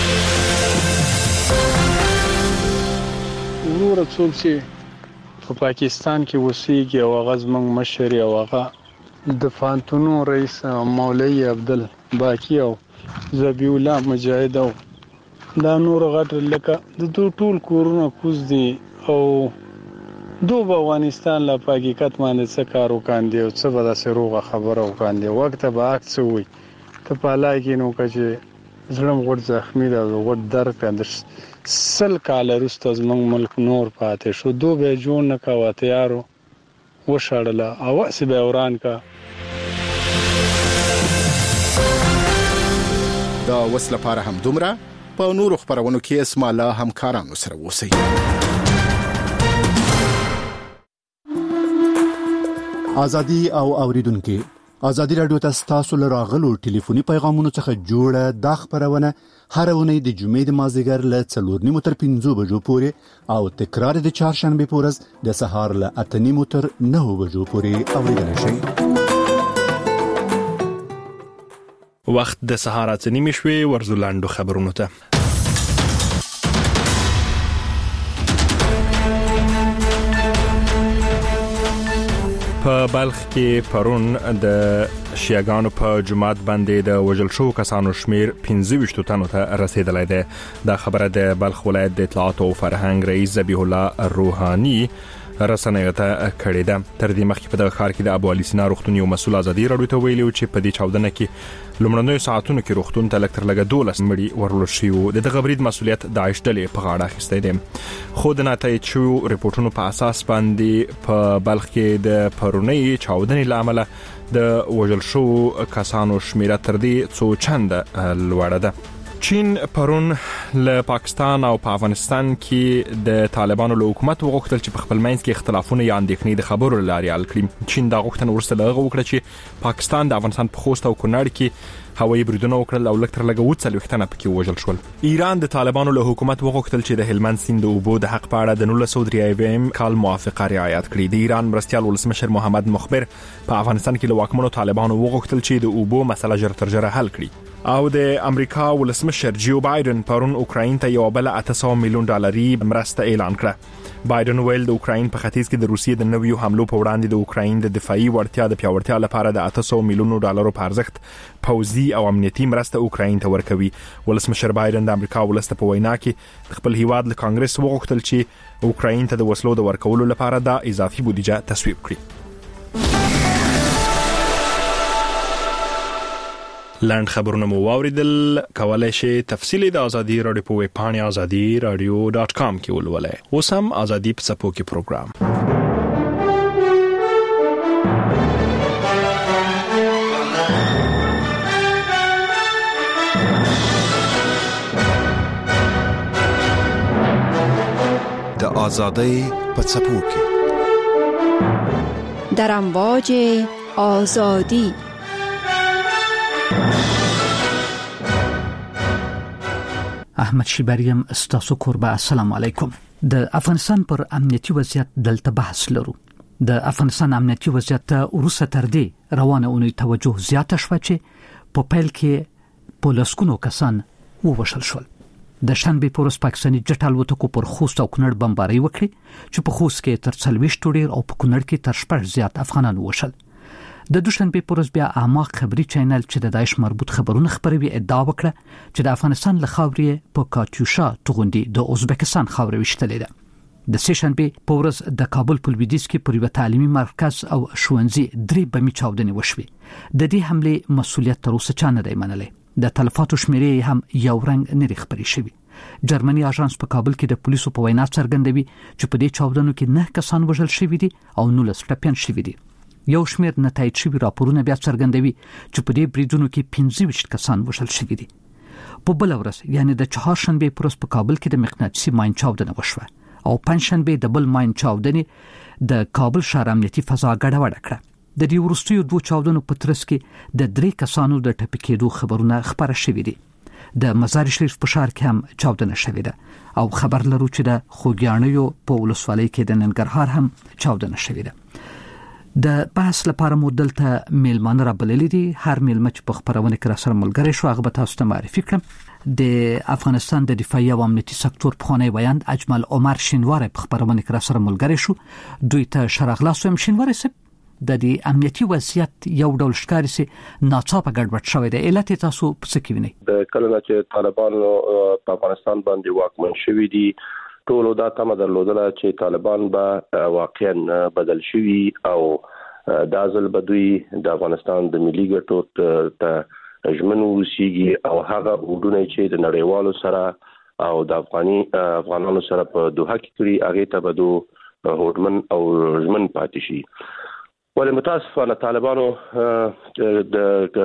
نور څوک چې په پاکستان کې اوسېږي او هغه زموږ مشر او هغه د فانتونو رئیس مولوي عبدل باقي او ذبیح الله مجاهد او دا نور غټ لکه د دوی ټول کورونه کوز دي او دوی په افغانستان له حقیقت باندې څه کار وکاندي او څه به داسې روغه خبره وکاندي. وخت به عکس وي ته په لای کې نو که زړه غوړ زخمی ده غوړ درد کنده سل کال وروسته زموږ ملک نور پاتې شو، دو به جوړ نه کوه تیارو وشړله او هسې به وران کا. دا اوس لپاره هم دومره. په نورو خبرونو کې اسما الله همکارانو سره اوسئ. ازادي او اوریدونکو، ازادي رادیو ته تاسو لراغلو ټلیفوني پیغامونو څخه جوړه د خبرونه هر ونې د جمعې د مازیګر له څلور نیمو تر پنځو بجو پورې او تکرار د چهارشنبه په ورځ د سهار له اته نیمو تر نهو بجو پورې اوریدل شي. وخت د سهار اته نیمې شوې ورزلاندو خبرونو ته. په بلخ کې پرون د شیعاګانو په جماعت باندې د وژل شو کسانو شمیر پنځه ویشت تنو ته رسیدلی دی. دا خبره د بلخ ولایت د اطلاعات او فرهنګ رئیس ذبیح الله روحانی رسنیو ته کړې ده. تر دې مخکې په دغه ښار کې د ابو علي سینا روغتون یو مسؤل ازادي راډیو ته ویلي چې په دې چاودنه کې لومړنیو ساعتونو کې روغتون ته لږ تر لږه دولس مړي ورول شوي وو. د دغه برید مسؤلیت داعش ډلې په غاړه اخیستی دی. خو د ناتایید شویو رپورټونو په اساس باندې په بلخ کې د پرونۍ چاودنې له امله د وژل شوو کسانو شمیره تر دې څو چنده لوړه ده. چین پرون له پاکستان او په افغانستان کې د طالبانو له حکومت وغوښتل چې په خپل منځ کې اختلافونه یا اندېښنې د خبرو لارې حل کړي. چین دا غوښتنه وروسته له هغه وکړه چې پاکستان د افغانستان په خوست او کونړ کې هوایي بریدونه وکړل او لږ تر لږه اووه څلوېښت تنه پکې وژل شول. ایران د طالبانو له حکومت وغوښتل چې د هلمند سیند د اوبو د حق په اړه د نولس سوه درې اویایم کال موافقه رعایت کړي. د ایران مرستیال ولسمشر محمد مخبر په افغانستان کې له واکمنو طالبانو وغوښتل چې د اوبو مسله ژر تر ژره حل کړي. او د امریکا ولسمشر جو بایدن پرون اوکراین ته یو بل اته سوه میلیون ډالري مرسته اعلان کړه. بایدن ویل د اوکراین په ختیځ کې د روسیې د نویو حملو په وړاندې د اوکراین د دفاعي وړتیا د پیاوړتیا لپاره د اته سوه میلیون ډالرو په ارزښت پوځي او امنیتي مرسته اوکراین ته ورکوي. ولسمشر بایدن د امریکا ولست په وینا کې خپل هیواد له کانګرس وغوښتل چې اوکراین ته د وسلو د ورکولو لپاره د اضافي بودیجه تصویب کړي. لاند خبرونه مو واوریدل. کولای شئ تفصیلی د ازادي رادیو په ویب پاڼه ازادي رادیو ډاټ کام کې ولولئ. اوس هم ازادي په څپو کې پروګرام. د ازادۍ په څپو کې در امواج آزادی. احمد شیبریم استاسو قربا. السلام علیکم. د افغانستان پر امنیتي وضعیت دلته بحث لرو. د افغانستان امنیتي وضعیت ته وروسته تر دې روانه اونۍ توجه زیاته شوه چې په پیل کې پولیسونو کسان ووژل شول. د شنبه په ورځ پاکستاني جټ الوتکو پر خوست او کونړ بمباري وکړي چې په خوست کې تر څلوېښت ډیر او په کونړ کې تر شپږ زیات افغانان وشل. د دوشنبه په ورځ بیا اعماق خبري چینل چې د داعش مربوط خبرونه خبروي ادعا وکړه چې د افغانستان له خاورې په کاتیوشا توغندي د ازبکستان خاورې وشتلې ده. د سه شنبه په ورځ د کابل په لویدیځ کې پر یو تعلیمي مرکز او ښوونځي درې بمي چاودنې وشوي. د دې حمله مسؤلیت تر اوسه چا نه دی منلی. د تلفاتو شمیرې هم یو رنګ نه خبري شوی. جرمني اژانس په کابل کې د پولیسو په وینا څرګندوي چې په دې چاودنو کې نه کسان وژل شوي دي او نولس ټپيان شوي دي. یو شمېر نتایج شوي راپورونه بیا څرګندوي چې په دې بریدونو کې پنځه ویشت کسان وژل شوي دي. په بل ورځ یعنی د چهارشنبه پر ورځ په کابل کې د مقناطیسي ماین چاودنه وشوه او پنځشنبه د بل ماین چاودنې د کابل ښار امنیتي فضا ګډوډه کړه. د دې وروستیو دوه چاودنو په ترڅ کې د درې کسانو د ټپي کېدو خبرونه خبره شوي دي. د مزار شریف په ښار کې هم چاودنه شوې ده او خبر لرو چې د خوږیاڼیو په ولسوالۍ کې د ننګرهار هم چاودنه شوې ده. د بحث لپاره مو دلته میلمانه را بللي دي. هر میلمه چې په خبرونه کې را سره ملګری شو هغه به تاسو ته معرفي کړم. د افغانستان د دفاعي او امنیتي سکتور پخوانی ویاند اجمل عمر شینواری په خبرونه کې را سره ملګری شو. دوی ته شرغلاس هم شینواری سپ د دې امنیتي وضعیت یو ډول ښکاري سي ناڅاپه ګډوډ شوی دی. علت تاسو څه کې وینئ؟ د کله چې طالبانو په افغانستان باندې واکمن شوي دي ټولو دا تمه درلودله چې طالبان به واقعا بدل شوي او دا ځل به دوی د افغانستان د ملي ګټو ته ژمن وسیږي او هغه وډونه چې د نړیوالو سره او د افغاني افغانانو سره په دوحه کې کړی هغه ته به دوه هوډمن او ژمن پاتې شي. ولې متاسفانه طالبانو د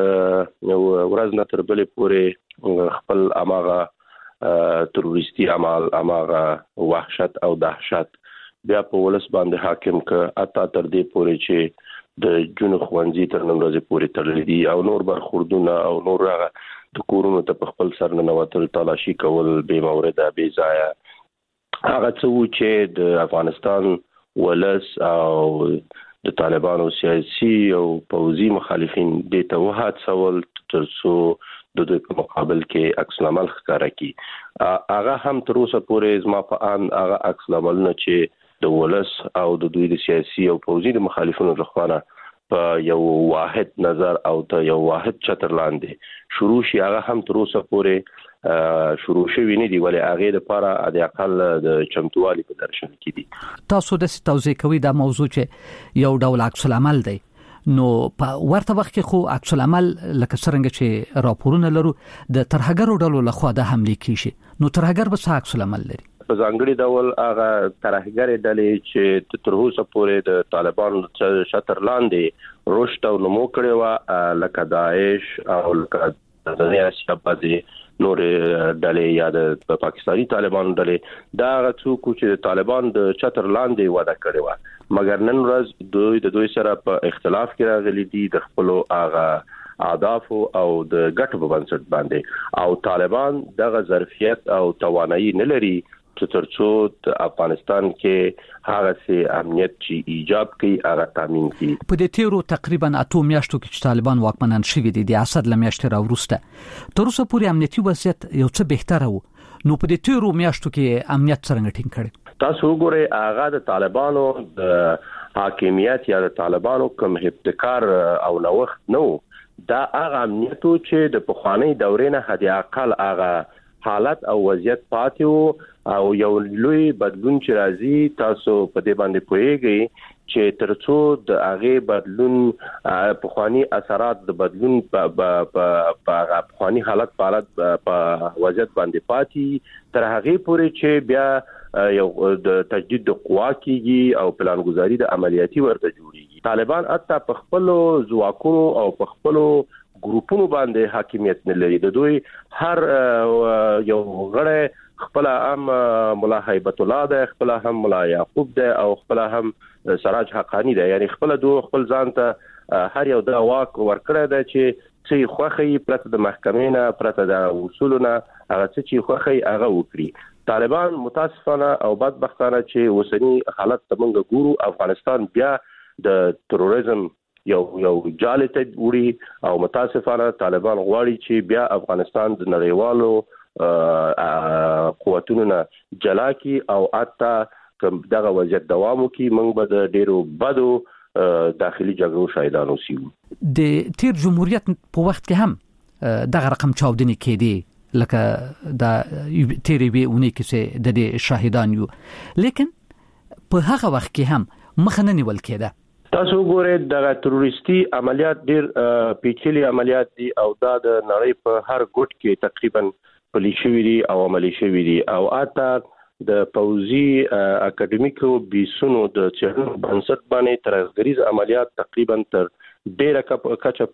ورځ نه تر بلې پورې خپل اماغه تروریستي عمل اماغه وحشت او دهشت بیا په ولس باندې حاکم ک اتا تر دې پورې چې د جون خوانځي تر نن ورځې پورې تړلې دي او نور برخوردونه او نور هغه د کورونو ته په خپل سر نه نوتل تلاشي کول به مورده به ځای هغه څه چې د افغانستان ولس او د طالبانو سیاسي او پوځي مخالفین د ته وهڅول ترڅو د دوی په مقابل کې عکس العمل ښکاره کړي. هغه هم تر اوسه پورې زما په ان هغه عکس العملونه چې د ولس او د دوی د سیاسي او پوځي د مخالفینو لخوا په یو واحد نظر او ته یو واحد چتر لاندې شروع شي هغه هم تر اوسه پورې شروع شوی نه دی، ولې هغه د لپاره د اقل د چمتووالي په درشل کې دي. تاسو د توضیح کوي دا موضوع چې یو ډول عکس العمل دی، نو په ورته وخت کې خو عکس العمل لکه څنګه چې راپورونه لرو د ترهګرو ډلو لخوا د حمله کیږي، نو ترهګر به څه عکس العمل لري؟ په ځانګړي ډول هغه ترهګر ډلې چې تر اوسه پورې د طالبانو شتر لاندې رشد او نمو کړی و لکه داعش او لکه د سیاسي نور ډلې یا د پاکستاني طالبانو ډلې دا هغه څوک چې د طالبان د چتر لاندې وده کړی و، مګر نن ورځ دوی د دوی سره په اختلاف کې راغلي دي د خپل هغه اهداف او د ګټو په بنسټ باندې، او طالبان دغه ظرفیت او توانایي نه لري چې ترڅو د افغانستان کې هغه سي امنیت چې ایجاب کوي هغه تامین کړي. په دې تیرو تقریبا اته میاشتو کې چې طالبان واکمنان شوي دي د اسد لمیاشتې راوروسته تر اوسه پورې امنیتي وضعیت یو څه بهتره و، نو په دې تیرو میاشتو کې امنیت څنګه ټینګ کړي؟ تاسو وګورئ هغه د طالبانو د حاکمیت یا د طالبانو کوم ابتکار او نوښت نو، دا هغه امنیت چې د پخوانی دورې نه حد اقل هغه حالت او وضعیت پاتې وو، او یو لوی بدلون چې راځي تاسو په دې باندې پوهیږئ چې ترڅو د هغه بدلون پخوانی اثرات د بدلون په په پخوانی حالت حالت په وضعیت باندې پاتې تر هغه پورې چې بیا یو د تجدید د قوا کیږي او پلانګذاری د عملیاتي ورته جوړیږي. طالبان حتی په خپل ځواکونو او په خپل ګروپونو باندې حاکمیت نه لري. د دوی هر یو غړی خپل هم مولا هیبت الله ده، خپل هم مولا یعقوب ده او خپل هم سراج حقانی ده، یعنی خپل دوه خپل ځان ته هر یو د واک ورکړی ده چې څه خوخی پرته د محکمې نه پرته د اصولونو هغه چې خوخی هغه وکړي. طالبان متاسفانه او بدبختانه چې وسنی حالت ته موږ ګورو، افغانستان بیا د تروریزم یو یو جال ته وړي او متاسفانه طالبان غواړي چې بیا افغانستان د نړیوالو قوتونو نه جلا کی او اته دغه وضعیت دوام وکړي، موږ به د ډیرو بدو داخلي جګړو شاهدان اوسو. د تیر جمهوریت په وخت کې هم دغه رقم چاودنې کېدې لکه د تیرې وی اونۍ کې د دې شاهدان یو، لیکن په هغه وخت کې هم مخ نه نیول کېده. تاسو ګورئ دغه تروریستي عملیات ډیر پیچلي عملیات دي او دا د نړۍ په هر ګوټ کې تقریبا پلي شوي دي او عملي شوي دي، او اته د پوځي اکیډمیکو بیسونو د چهرو بنسټ باندې ترهګریز عملیات تقریبا تر ډیره کچه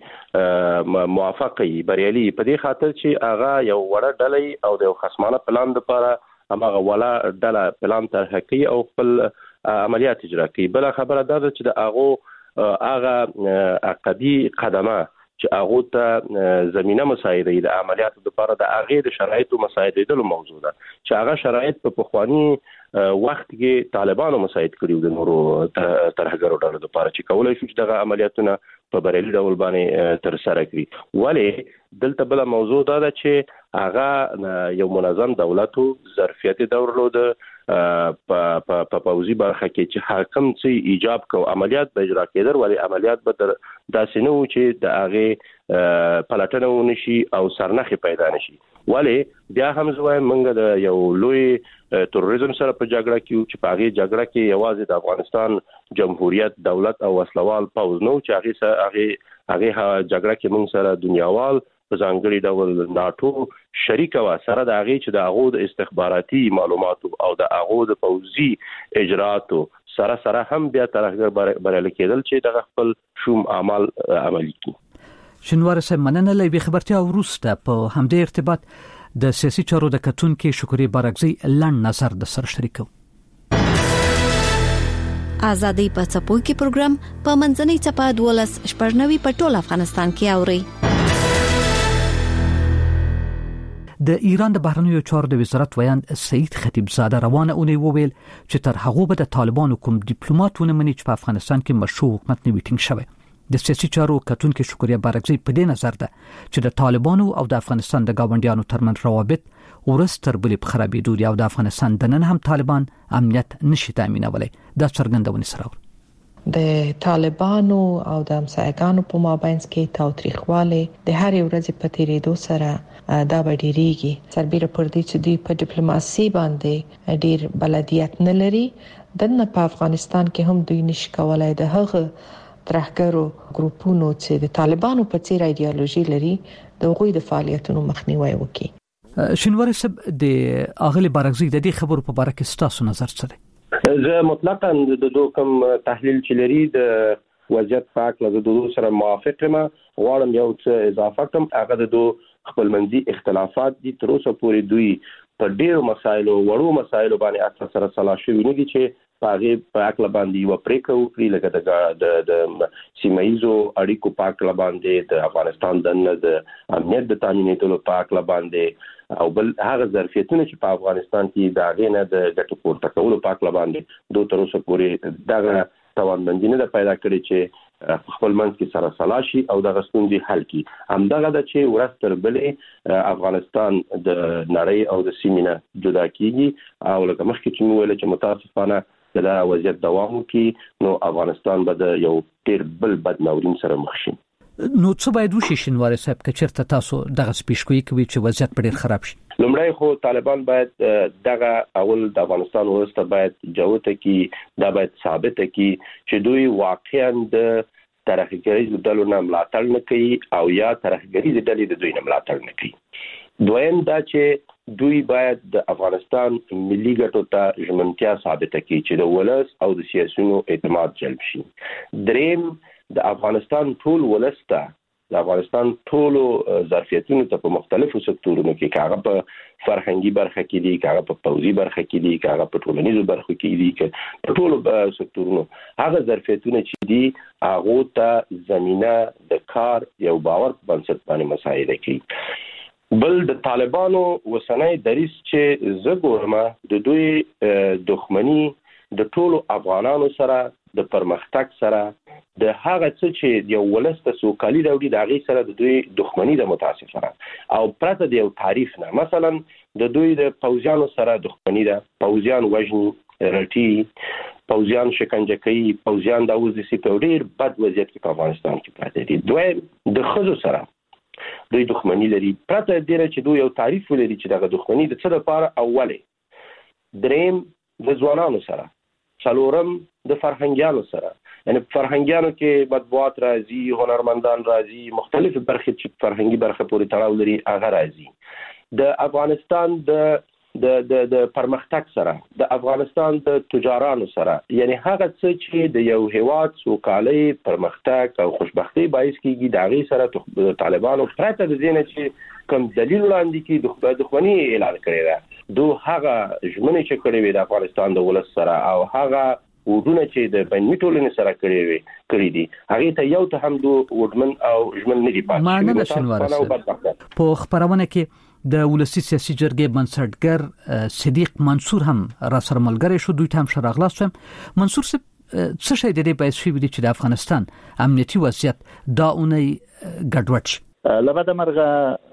پورې موافقه بریالي په دې خاطر چې هغه یو وړه ډله او د خصمانه پلان لپاره هغه ولا ډله پلان طرح کوي او خپل عملیات اجرا کوي. بل خبره دا ده چې د هغه هغه عقدي قدمه چې هغه ته زمينه مساعده د عملیاتو لپاره د هغه د شرایطو مساعده د موضوع ده چې هغه شرایط په پخوانی وخت کې طالبانو مساعد کړیو د نورو ترهګرو ډلو لپاره چې کولای شي چې دغه عملیاتونه په بریالي ډول باندې تر سره کړي. ولې دلته بل موضوع دا ده چې هغه یو منظم دولت او ظرفیت درلود په په پوزي برخه کې چې حاکم چې ایجاب کو عملیات به اجرا کېدل، ولی عملیات به داسې نه و چې د هغه پلاتنه ونشي او سرنخي پیدا نشي. ولی بیا هم زوی منګه د یو لوی تروریزم سره په جګړه کې چې په هغه جګړه کې یوازې د افغانستان جمهوریت دولت او وسلوال پوز نو چې هغه هغه هغه جګړه کې موږ سره دنیاوال په ځانګړي ډول ناتو شریک و سره د هغه چې د هغه د استخباراتي معلوماتو او د هغه د پوزي اجراتو سره سره هم بیا ترهګر بریالي کېدل چې د خپل شوم اعمال عملي کړي. شنوار سه مننه لوي خبرتي او روسته په همدې ارتباط د سیاسي چارو د کتون کې شکرې بارګزي لاند نظر د سر شریکو. آزادۍ په څپو کې پروګرام په منځنۍ چپا دولس شپږنوي په ټول افغانستان کې اوري. د ایران د بهرنیو چارو د وزارت ویاند سعید خطیبزاده روانه اونۍ وویل چې تر هغه به د طالبانو کوم ډیپلوماټ ونه مني چې په افغانستان کې مشروع حکومت نوي ټینګ شوی. د سیاسي چارو کتونکو شکریه بارکزی په دې نظر ده چې د طالبانو او د افغانستان د گاونډیانو ترمنځ روابط ورستر بلی په خرابېدو دي او د افغانستان د نن هم طالبان امنیت نشي تامینولی. دا څرګندونه سره د طالبانو او د همسایګانو په مابینځ کې تاوتریخواله د هر ورځې په تیریدو سره دا به ډیریږي. سربېره پر دې چې دوی په ډیپلوماسي باندې ډیر بلدیت نه لري، دنه په افغانستان کې هم دوی نشي کولای د هغه ترهګرو ګروپونو چې د طالبانو په څیر ایدئولوژي لري د غوی د فعالیتونو مخنیوي وکړي. شنواری صاحب د اغلی بارکزی د دې خبرو په اړه کې ستاسو نظر څه دی؟ زه مطلقاً د دوه کوم تحلیل چې لري د وضعیت په اړه د دوه سره موافق یم. غواړم یو څه اضافه کړم. هغه د دوه خپلمنځي اختلافات دي. تر اوسه پورې دوی په ډیرو مسایلو وړو مسایلو باندې اکثر سره صلاح شوي نه دي چې په هغه په اړه باندې یو پریکړه وکړي، لکه د د سیمایزو اړیکو په اړه باندې د افغانستان د د امنیت د تامینېدلو په اړه باندې او بل هغه ظرفیتونه چې په افغانستان کې د هغې نه د ګټو پورته کولو په اړه باندې دوی تر اوسه پورې دغه توانمندي نه پیدا کړې چې خپل منځ کې سره صلاح شي او دغه ستونزې حل کړي. همدغه د چې ورځ تر بلې افغانستان د نړۍ او د سیمې نه جدا کیږي او لکه مخکې چې مو ویل چې متاسفانه دا وضعیت دوام وکړي نو افغانستان به د یو ډیر بل بد ناورین سره مخ شي. نو څه باید وشي شنواری صاحب که چېرته تاسو دغه سپیشکوي کوي چې وضعیت په ډیر خراب شي؟ لومړی خو طالبان باید دغه اول د افغانستان ورسته باید جوته کی دا باید ثابت کی چې دوی واقعا د ترهګریزو ډلو نه ملاتړ نه کوي او یا ترهګریزو ډلې د دوی نه ملاتړ نه کوي. دویم دا چې دوی باید د افغانستان ملي ګټو ته ژمنتیا ثابته کړي چې د ولس او د سیاسيونو اعتماد جلب شي. دریم د افغانستان ټول ولس ته د افغانستان ټول ظرفیتونو ته په مختلفو سکتورونو کې کاغه په فرهنګي برخه کې دي، کاغه په پوځي برخه کې دي، کاغه په ټولنیزو برخو کې دي، په ټولو سکتورونو هغه ظرفیتونه چې دي هغه ته زمينه د کار یو باور په بنسټ باندې مساعده کوي. بل د طالبانو وسنۍ دریس چې زه ګورم د دوی دښمنی د ټولو افغانانو سره د پرمختګ سره د هغه څه چې یو ولسته سوکالي راوړي د هغې سره د دوی دښمنی د متاسفانه او پرته د یو تعریف نه. مثلا د دوی د پوځیانو سره دښمنی ده، پوځیان وژني، رټي، پوځیان شکنجه کوي، پوځیان د اوس د سي په ډیر بد وضعیت کې په افغانستان کې پراته دي. دوی د ښځو سره دوی دښمنی لري، پرته د دې چې دوی یو تعریف ولري چې دغه دښمنی د څه لپاره اوله. دریم د ځوانانو سره، څلورم د فرهنګیانو سره، یعنی فرهنګیانو کې مطبوعات راځي، هنرمندان راځي، مختلف برخې چې فرهنګي برخه پورې تړاو لري هغه راځي. د افغانستان د د د د پرمختګ سره، د افغانستان د تجارانو سره، یعنی هغه څه چې د یو هیواد سوکالي، پرمختګ او خوشبختی باعث کیږي د هغې سره د طالبانو پرته د دې نه چې کوم دلیل وړاندې کړي د دښمنۍ اعلان کړی ده، دو هغه ژمنې چې کړې وي د افغانستان د ولس سره او هغه ودونه چې د بیني ټولنې سره کړی وي کړی دي هغه ته یو ته هم دو وډمن او ژمن نه دي پاتې. معنی د شنوار په خبرونه کې د ولسی سیاسي جرګې بنسټګر صدیق منصور هم را سره ملګری شو، دوی ته هم شراغلاس شم. منصور صاحب څه شي د دې باعث شوی دی چې د افغانستان امنیتي وضعیت دا اونۍ ګډوډ شي؟ لبد مرغه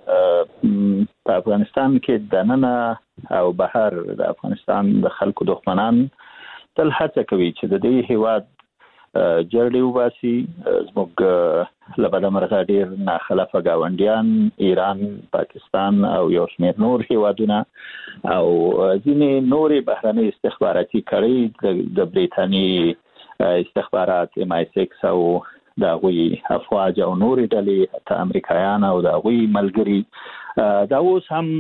په افغانستان کې د ننه او بهر د افغانستان د خلکو دښمنان تل هڅه کوي چې د دې هیواد جرړې وباسي. زموږ لبد مرغه ډیر ناخلفه گاونډیان ایران، پاکستان او یو شمېر نور هیوادونه او ځینې نورې بهرنۍ استخباراتي کړۍ د بریتانیې استخبارات ام آی سکس او د هغوی افواج او نورې ډلې حتی امریکایان او د هغوی ملګري دا اوس هم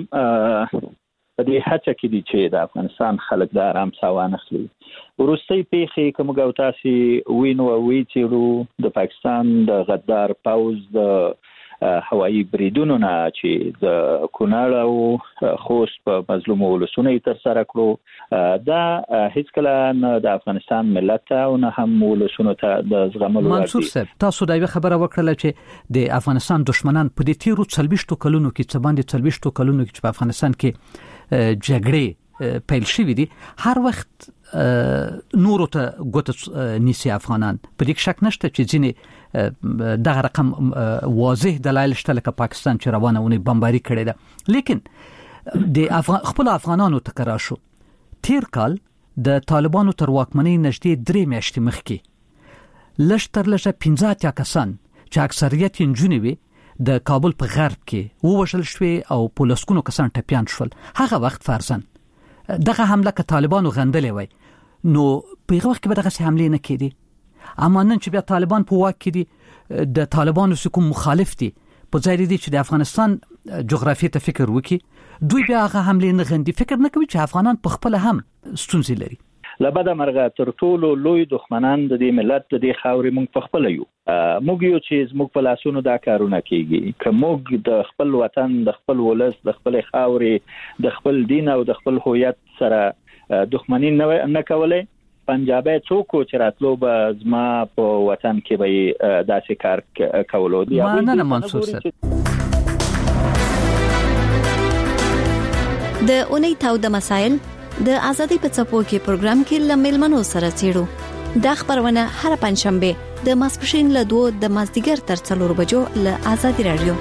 په دې هڅه کې دي چې د افغانستان خلک د آرام ساه وانخلي. وروستۍ پیښې که موږ او تاسې وینو او ویڅېړو د پاکستان د غدار پوځ د هوایي بریدونو نه چې د کونړ او خوست په مظلوم ولسونو تر سره کړو دا هیڅ کله نه د افغانستان ملت او نه هم ولسونو ته د زغملو منصور صاحب تاسو دا یو خبره وکړه چې د افغانستان دشمنان په دې تیرو څلويشتو کلونو کې څه باندې څلويشتو کلونو کې په افغانستان کې جګړې پیل شوې دي هر وخت نورو ته ګوت نیسي افغانان په دې شک نشته چې ځینې دغه رقم واضح دلایل شته لکه پاکستان چې روانونه بمباري کړې ده لیکن د افغان خپل افغانانو تکرار شو تیر کال د طالبانو تر واکمنۍ نږدې درې میاشتې مخکې لشتر لشه پنځه اتیا کسان چې اکثریت یې نجونې وي د کابل په غرب کې ووژل شوې او په لسګونو کسان ټپیان شول هغه وخت فرضاً دغه حمله که طالبانو غندلې وای نو په هغه وخت کې به دغه حمله نه کېدي اما نن چې بیا طالبان په واک کې دي د طالبانو کوم مخالف دي په ځای دي چې د افغانستان جغرافیې ته فکر وکړي دوی بیا هغه حمله نه غندي فکر نه کوي چې افغانان په خپل هم ستونزې لري لبدا مرغه تر ټولو لوی دښمنان د دې ملت د دې خاورې موږ په خپل یو موږ یو چې موږ په لاسونو دا کارونه کوي که موږ د خپل وطن د خپل ولس د خپل خاورې د خپل دین او د خپل هویت سره دښمنی نه کولای پنجابي څوک چې راتلو به زما په وطن کې به داسې کار کولو دی ما نه منصور صاحب د اونۍ تاو د مسائل د ازادي په څپو کې پروګرام کې لمل منو سره چیرو د خبرونه هر پنځشنبه د ماسپښین له دوه د مازدیګر تر څلور بجو له ازادي رادیو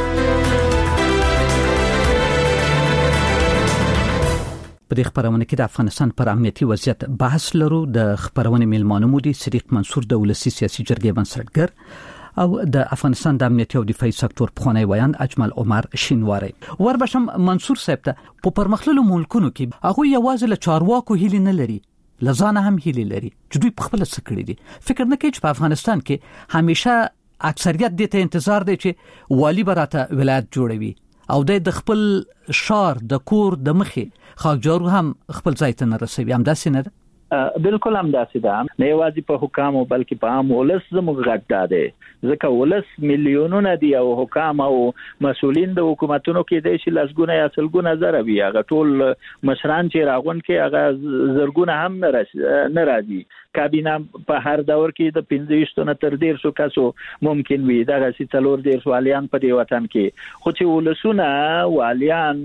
په دې خبرونه کې د افغانستان پر امنیتي وضعیت بحث لرو د خبرونه میلمانو مو دي صدیق منصور د ولسی سیاسي جرګې بنسټګر او د افغانستان د امنیتي او دفاعي سکتور پخوانی ویان اجمل عمر شینواری وربشم منصور صاحب ته په پرمختللو ملکونو کې هغه یوازې له چارواکو هیله نه لري لزانه هم هیله لري چې دوی په خپل څه کړی دي فکر نه کوي چې په افغانستان کې همیشه اکثریت دې ته انتظار دی چې والی براته ولایت جوړوي او د خپل شار د کور د مخې خاکجارو هم خپل ځای ته نه رسوي هم داسې نه بالکل هم داسې ده نه یوازې په حکامو بلکې په عام ولس زموږ غږ ده ځکه ولس میلیونونه دي او حکام او مسولین د حکومتونو کې د شي لسګونه یا سلګونه زره وي هغه ټول مشران چې راغون کې هغه زرګونه هم نه راځي کابینه په هر دور کې د پنځه نه تر ډیر شو کسو ممکن وي دا چې څلور ډیر والیان په دې وطن کې خو چې ولسونه والیان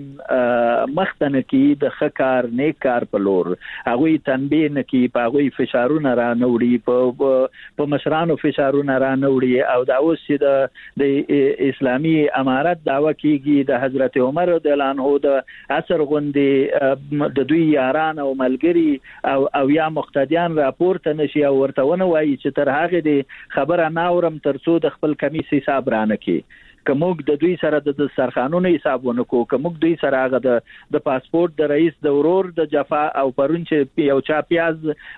مختنه کې د خکار نیک کار په لور هغه تنبیه نه کې په هغه فشارونه را نوړي په په مشرانو فشارونه را نوړي او دا اوس چې د اسلامي امارت دعوه کیږي د حضرت عمر رضی الله عنه د اثر غوندي د دوی یاران او ملګری او او یا مقتدیان راپور ته نشي او ورته ونه وایي چې تر هغه دی خبره ناورم ترڅو د خپل کمیس حساب رانه کی کومګ د دوی سره د سرخانونو حساب ونکو کومګ دوی سره هغه د د پاسپورت د رئیس د ورور د جفا او پرون چې یو چا پیاز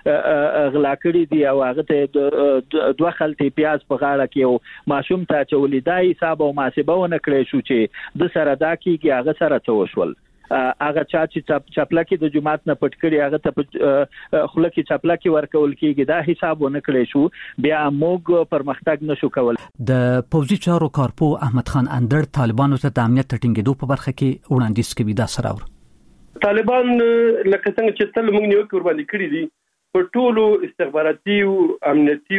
غلا کړی دی او هغه ته دوه خلټي پیاز په غاړه کې او ماشوم ته چولې دا حساب او محاسبه ونه کړی شو چې د سره دا کیږي هغه سره توشول هغه چا چې چپلکی د جماعت نه پټ کړي هغه ته خلکی چپلکی ورکول کیږي دا حساب ونه کړی شو بیا موږ پرمختګ نشو کول د پوزي چارو کارپو احمد خان اندر طالبانو ته د امنیت ټینګېدو په برخه کې وړاندیز کوي دا سراور طالبان لکه څنګه چې تل موږ نیو کې باندې کړی دي په ټولو استخباراتي او امنیتي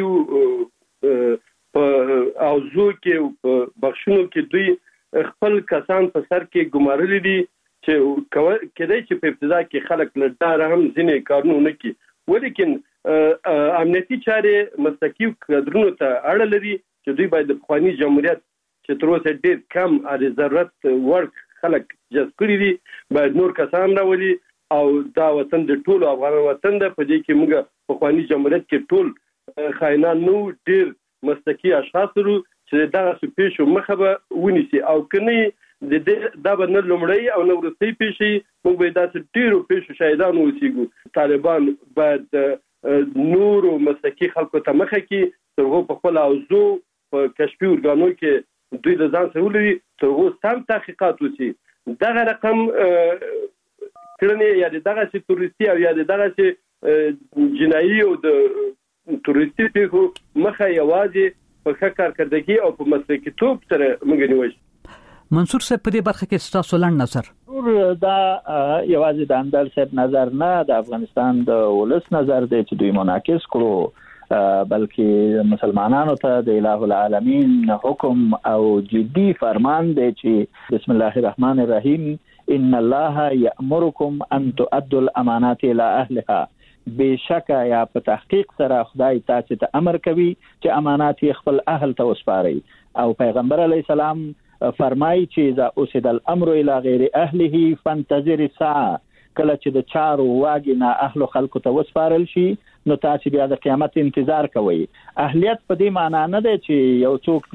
او زو کې بخښونو کې دوی خپل کسان په سر کې ګمارلي دي چې کله چې په ابتدا کې خلک له ډار هم ځینې کارونه نه کوي ولیکن امنیتي چارې مستقیم کډرونو ته اړه لري چې دوی باید د افغاني جمهوریت چې تر اوسه ډېر کم اړ ضرورت ورک خلک جذب کړي دي باید نور کسان راولي او دا وطن د ټولو افغان وطن د په دې کې موږ په افغاني جمهوریت کې ټول خاینان نو ډېر مستقیم اشخاص ورو چې دا سپیشو مخه به ونیسي او کني د دې دا بنر لومړی او نو ورسې پیشي موږ به تاسو ډیرو پیشو شاهدان اوسېګو طالبان باید نور مسلکي خلکو ته مخه کې ترغه په خپل اوزو په کشفي ارګانو کې دوی د ځان سره ولري ترغه سم تحقیقات وسی دغه رقم کړنې یا دغه چې تورستي او یا دغه چې جنایي او د تورستي په مخه یوازې په ښه کارکردګي او په مسلکیتوب سره موږ نیول. منصور صاحب په دې برخه کې ستاسو لړ نظر؟ دا یوازې د اندل صاحب نظر نه، د افغانستان د ولس نظر دی چې دوی منعکس کړو، بلکې مسلمانانو ته د الٰه العالمین حکم او جدي فرمان دی چې بسم الله الرحمن الرحیم ان الله یأمرکم ان تؤدوا الامانات الى اهلها. بشکه یا په تحقیق سره خدای تاسو ته امر کوي چې امانات خپل اهل ته وسپارئ، او پیغمبر علی السلام فرمایي چې اذا اسد الامر الى غیر اهله فانتظر الساعه. کله چې د چارو واګي نه اهل خلکو ته وسپارل شي نو تاسو بیا د قیامت انتظار کوئ. اهلیت په دې معنی نه دی چې یو څوک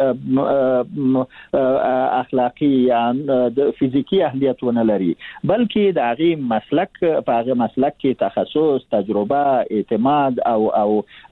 د اخلاقی یا د فزیکی اهلیت ونه لري، بلکې د هغه مسلک په هغه مسلک کې تخصص، تجربه، اعتماد او او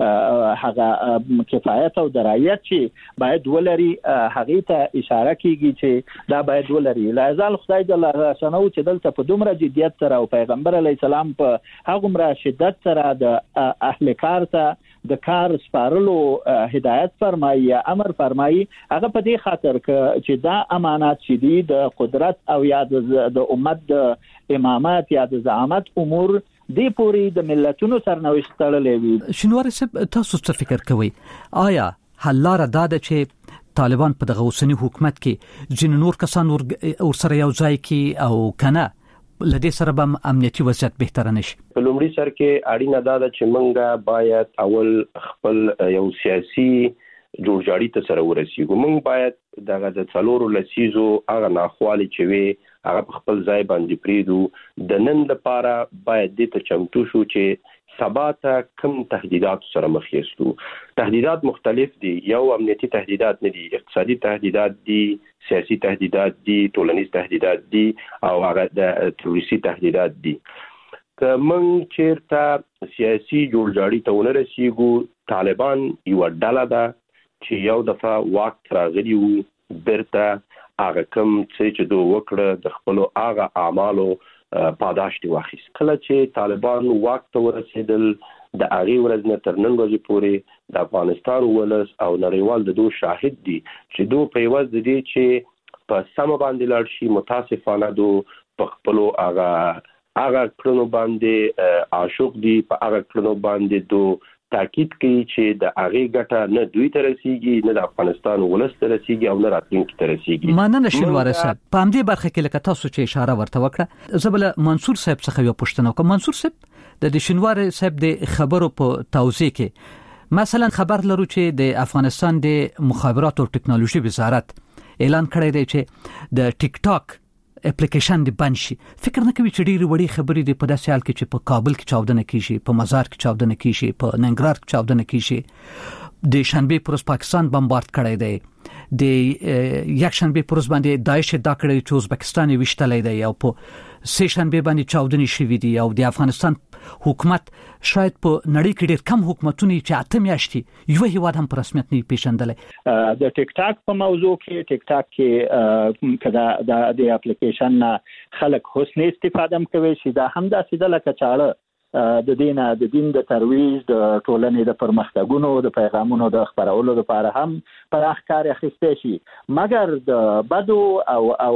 هغه کفایت او درایت چې باید ولري، هغه ته اشاره کیږي چې دا باید ولري. لازال خدای جل شانو چې دلته په دومره جدیت سره او پیغمبر علی السلام په هغه مر شدت سره د اهل کار ته د کار سپارلو هدایت فرمایي یا امر فرمایي، هغه په دې خاطر چې دا امانات چې دي د قدرت او یا د امت د امامت یا د زعامت امور دی پوری د ملتونو سرنوشت تړلې وي. شنواری صاحب تاسو څه فکر کوئ؟ آیا حل لاره دا ده چې طالبان په دغه اوسنی حکومت کې ځینې نور کسان ورسره یو ځای کې او کنه لدې سره به امنیتي وضعیت بهتر نشي؟ په لومړي سر کې اړینه دا ده چې موږ باید اول خپل یو سیاسي جوړجاړي ته سره ورسیږو. موږ باید دغه د څلورو لسیزو هغه ناخوالي چې وي هغه په خپل ځای باندې پریږدو. د نن لپاره باید دې ته چمتو شو چې سبا ته کوم تهدیدات سره مخ یاستو. تهدیدات مختلف دي، یو امنیتي تهدیدات نه دي، اقتصادي تهدیدات دي، سیاسي تهدیدات دي، ټولنیز تهدیدات دي او هغه د تروریستي تهدیدات دي. که موږ چیرته سیاسي جوړجاړي ته ونه رسیږو، طالبان یو ډله ده چې یو دفعه واک راغلی وو، بیرته هغه کوم څه چې دوی وکړه د خپلو هغه اعمالو پاداش دی واخیست. کله چې طالبان واک ته ورسېدل د هغې ورځ نه تر نن ورځې پورې د افغانستان ولس او نړیوال د دوی شاهد دي چې دوی په عوض د دې چې په سمه باندې لاړ شي، متاسفانه دوی په خپلو هغه هغه کړنو باندې عاشق دي، په هغه کړنو باندې دوی تاکید کوي چې د هغې ګټه نه دوی ته رسیږي، نه د افغانستان ولس ته رسیږي او نه راتلونکي ته رسیږي. مننه شنواره صاحب. په همدې برخه کې لکه تاسو چې اشاره ورته وکړه، زه بل منصور صاحب څخه یو پوښتنه وکړم. منصور صاحب د شنواره صاحب د خبرو په توضیح کې مثلا خبر لرو چې د افغانستان د مخابرات او ټکنالوژي وزارت اعلان کړی دی چې د ټیک ټاک اپلیکیشن دی بند شي. فکر نه کوي چې ډېری وړي خبرې دی په داسې حال کې چې په کابل کې چاودنه کیږي، په مزار کې چاودنه کیږي، په ننګرهار کې چاودنه کیږي، د شنبه پروس پاکستان بمبارد کړی دی، د یک شنبه پروس باندې داعش دا کړی چې ازبکستان وشتلې دی، او په سه شنبه باندې چاودنې شوې دي، او د افغانستان حکومت شاید په نړۍ کې ډېر کم حکومتونه چې اته میاشتې یو هیواد هم په رسمیت نه پیژندلې. د ټیک ټاک په موضوع کې ټیک ټاک کې کدا د اپلیکیشن خلک حسن استفاده کوي چې دا هم د سیده لکه چاړه د دین د دین د ترویج د ټولنې د پرمختګونو د پیغامونو د خبرولو لپاره هم پر اخکار اخیسته شي، مګر د بدو او او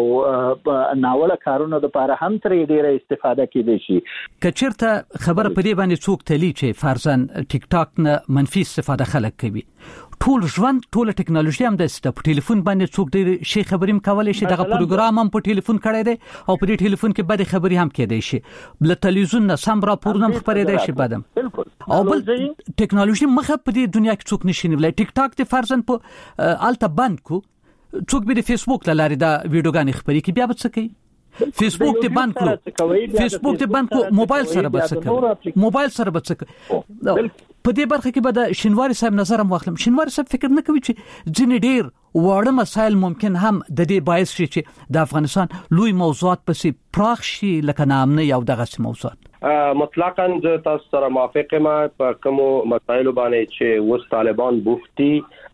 ناوله کارونو لپاره هم ترې ډیره استفاده کیدي شي. کچرته خبر په دې باندې څوک تلی چې فرضاً ټیک ټاک نه منفي استفاده خلک کوي، ټول ژوند ټول ټکنالوژي هم د ست په ټلیفون باندې څوک ډېر شي خبرې مکولای شي، دغه پروګرام هم په ټلیفون کړی دی او په دې ټلیفون کې بد خبري هم کېدای شي، بل تلویزیون نه سم راپورونه خبرې دی شي بدم او بل ټکنالوژي مخه په دې دنیا کې څوک نشي نیولای. ټیک ټاک د فرضاً په الته بند کو څوک به د فیسبوک لاري دا ویډیوګانې خبرې کې بیا به څه کوي، فیسبوک ته بند کړو، فیسبوک ته بند کړو، موبایل سره به څه کوي، موبایل سره به څه کوي. په دې برخه کې به د شنواری صاحب نظر هم واخلم. شنواری صاحب فکر نه کوي چې ځینې ډېر واړه مسایل ممکن هم د دې باعث شي چې د افغانستان لوی موضوعات پسې پراخ شي لکه نامنه یو دغه موضوعات؟ مطلقاً زه تاسو سره موافق یم په کوم مسایل باندې چې وس طالبان بوفتي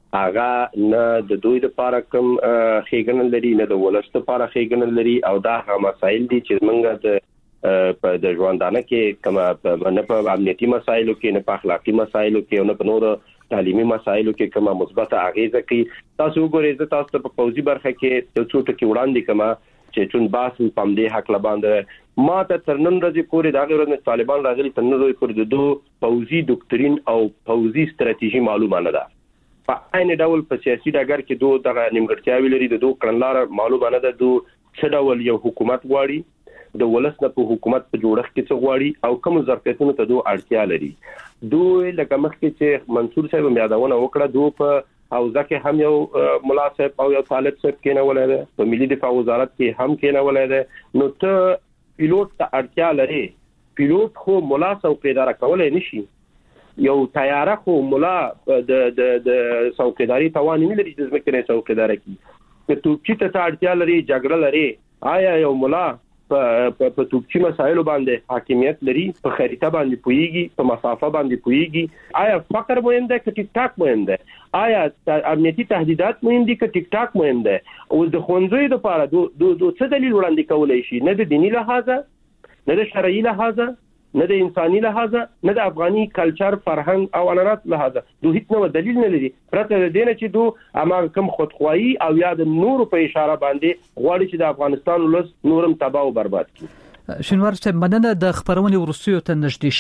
هغه نه د دوی لپاره کوم خېګنل لري، نه د ولست لپاره خېګنل لري، او دا هغه مسایل دي چې موږ د په د ژوندانه کې کوم نه په امنیتي مسایلو کې، نه په اخلاقی مسایلو کې، او نه په نورو تعلیمي مسایلو کې کومه مثبت اغیزه کوي. تاسو وګورئ چې تاسو په پوزي برخه کې د څو ټکي وړاندې کومه چې چون باس پم دې حق لباندې ما ته ترنن ورځې پورې دا غوړنه طالبان راغلي ترنن ورځې پورې د دوه پوزي ډاکټرین او پوزي ستراتیژي معلومه نه ده. په عین ډول په سیاسي ډګر کې دوه دغه نیمګړتیاوې لري. د دوه کړنلار معلومه نه ده دوه څه ډول یو حکومت غواړي، د ولس نه په حکومت په جوړښت کې څه غواړي او کوم ظرفیتونو ته دوه اړتیا لري. دوه لکه مخکې چې منصور صاحب یادونه وکړه دوه په او ځکه هم یو ملا صاحب او یو طالب صاحب کې نه ولای په ملي دفاع وزارت کې هم کې نه ولای نو ته پیلوټ ته اړتیا لري. پیلوټ خو ملا څوکیدار کولای نشي، یو طیاره خو ملا د د د څوکیداری توان نه لري چې ځمکه نه څوکیدار کی. که توپچی ته اړتیا لري جګړه لري، آیا یو ملا په په توپچی مسایلو باندې حاکمیت لري، په خریطه باندې پويږي، په مسافه باندې پويږي؟ آیا فقر مهم ده که ټیک ټاک مهم ده؟ آیا امنیتي تهدیدات مهم دي که ټیک ټاک مهم ده؟ او د خوندزوی لپاره دو دو څه دلیل وړاندې کولای شي؟ نه د دینی لحاظه، نه د شرعي لحاظه، نه د انساني لحاظه، نه د افغاني کلچر فرهنګ او عنعنات لحاظه. دوه هیڅ نو دلیل نه لري پرته د دې نه چې دوه اما کم خودخواهی او یا د نور په اشاره باندې غواړي چې د افغانستان ولس نورم تباہ او برباد کړي. شنوار صاحب مننه د خبرونې ورسیو ته نږدې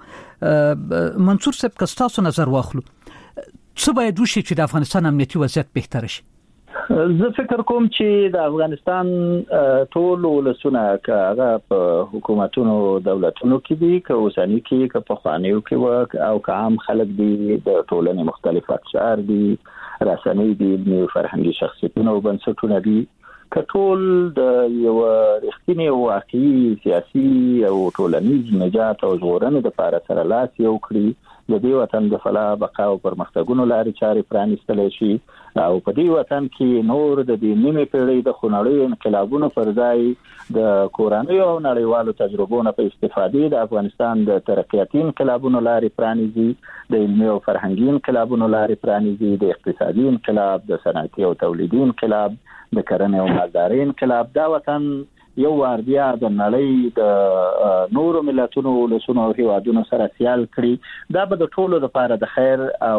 شوی. منصور صاحب کستاسو نظر واخلو څه باید وشي چې د افغانستان امنیتي وضعیت بهتر شي؟ زه فکر کوم چې د افغانستان ټول ولسونه که په حکومتونو دولتونو کې دي، که اوسنی کې، که په خوانیو کې او که عام خلک دي، د ټولنې مختلف اقشار دي، رسنۍ دي، علمي او فرهنګي شخصیتونه او بنسټونه دي، که ټول د یو رښتینی او واقعي سیاسي او ټولنیز نجات او ژغورنې لپاره سره لاس یو کړي، د دې وطن د فلاح بقا او پرمختګونو لارې چارې پرانیستلی شي او په دې وطن کې نور د دې نیمې پیړۍ د خونړیو انقلابونو پر ځای د کورنیو او نړیوالو تجربو نه په استفادې د افغانستان د ترقیاتي انقلابونو لارې پرانیزي، د علمي او فرهنګي انقلابونو لارې پرانیزي، د اقتصادي انقلاب، د صنعتي او تولیدي انقلاب، د کرنې او مالدارۍ انقلاب. دا وطن یو وار بیا د نړۍ د نورو ملتونو ولسونو او هیوادونو سره سیال کړي. دا به د ټولو لپاره د خیر او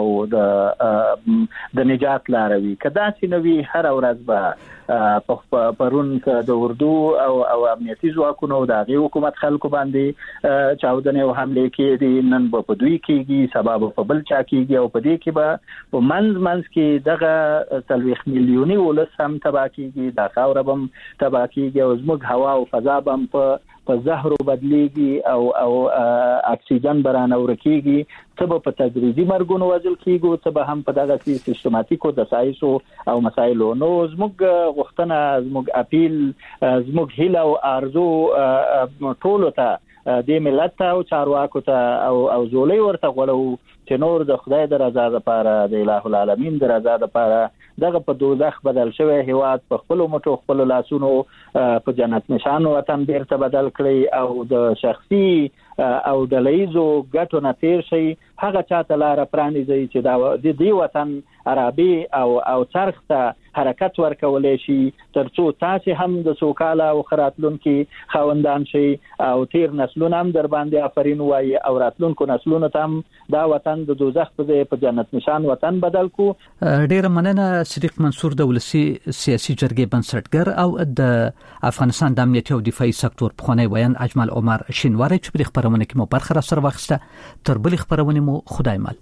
د د نجات لار وي. کدا چې نوې هر ورځ به په پرون د اردو او او امنیتي ځواکونو د هغې حکومت خلکو باندې چاودنې او حملې کېدي، نن به په دوی کېږي، سبا به په بل چا کېږي او په دې کې به په منځ منځ کې دغه څلوېښت میلیوني ولس هم تباه کېږي، دا خاوره به هم تباه کېږي او زموږ هوا او فضا به هم په په زهرو بدلیږي او او اکسیجن برانه ورکیږي. څه به په تدریجي مرګونو وژل کېږي، څه به هم په دغه سیستماتیکو دسایسو او مسایلو. نو زموږ غوښتنه، زموږ اپیل، زموږ هیله او آرزو ټولو ته، د ملت ته او چارواکو ته او او زولۍ ورته غوړو چې نور د خدای د رضا لپاره، د الٰه العالمین د رضا لپاره دغه په دوزخ بدل شوی هیواد په خپل مټو خپل لاسونو په جنت نشان وطن بیرته بدل کړي او د شخصي او د لایزو ګټو نه تیر شي. هغه چاته لار پرانیزي چې دا د دې وطن عربي او او څرخ ته حرکت ورکولای شي ترڅو تاسو هم د سوکاله او خراتلونکو خوندان شي او تیر نسلونه هم در باندې آفرین وایي او راتلونکو نسلونه هم دا وطن د دوزخ په جنت نشان وطن بدل کو. ډیر مننه صدیق منصور د ولسی سیاسي جرګې بنسټګر او د افغانستان د امنیتي او دفاعي سکتور پخوانی ویان اجمل عمر شینواری چې په خبرونه کې مو برخه را سره واخسته. تر بل خبرونه مو خدای مال.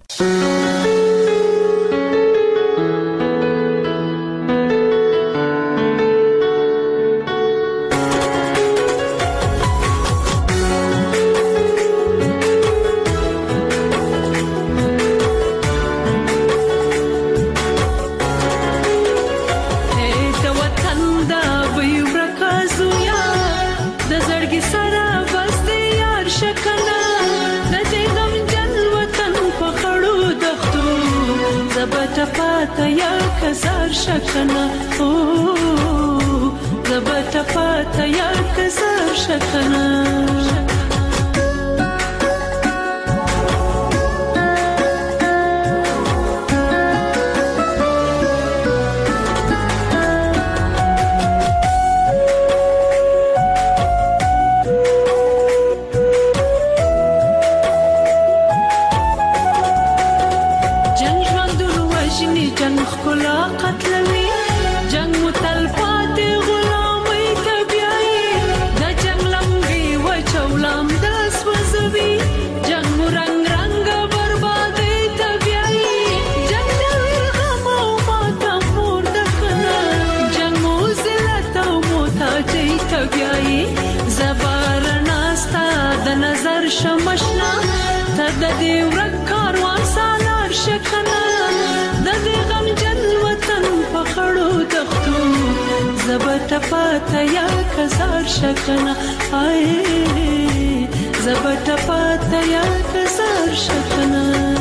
شکنه او زبط پاتا یا کسر شکنه جنگ دې ورک کاروان سالار شکنه د دې غم جن وطن په خړو دښتو زبت پاته یا کزار شکنه آی زبت پاته یا کزار شکنه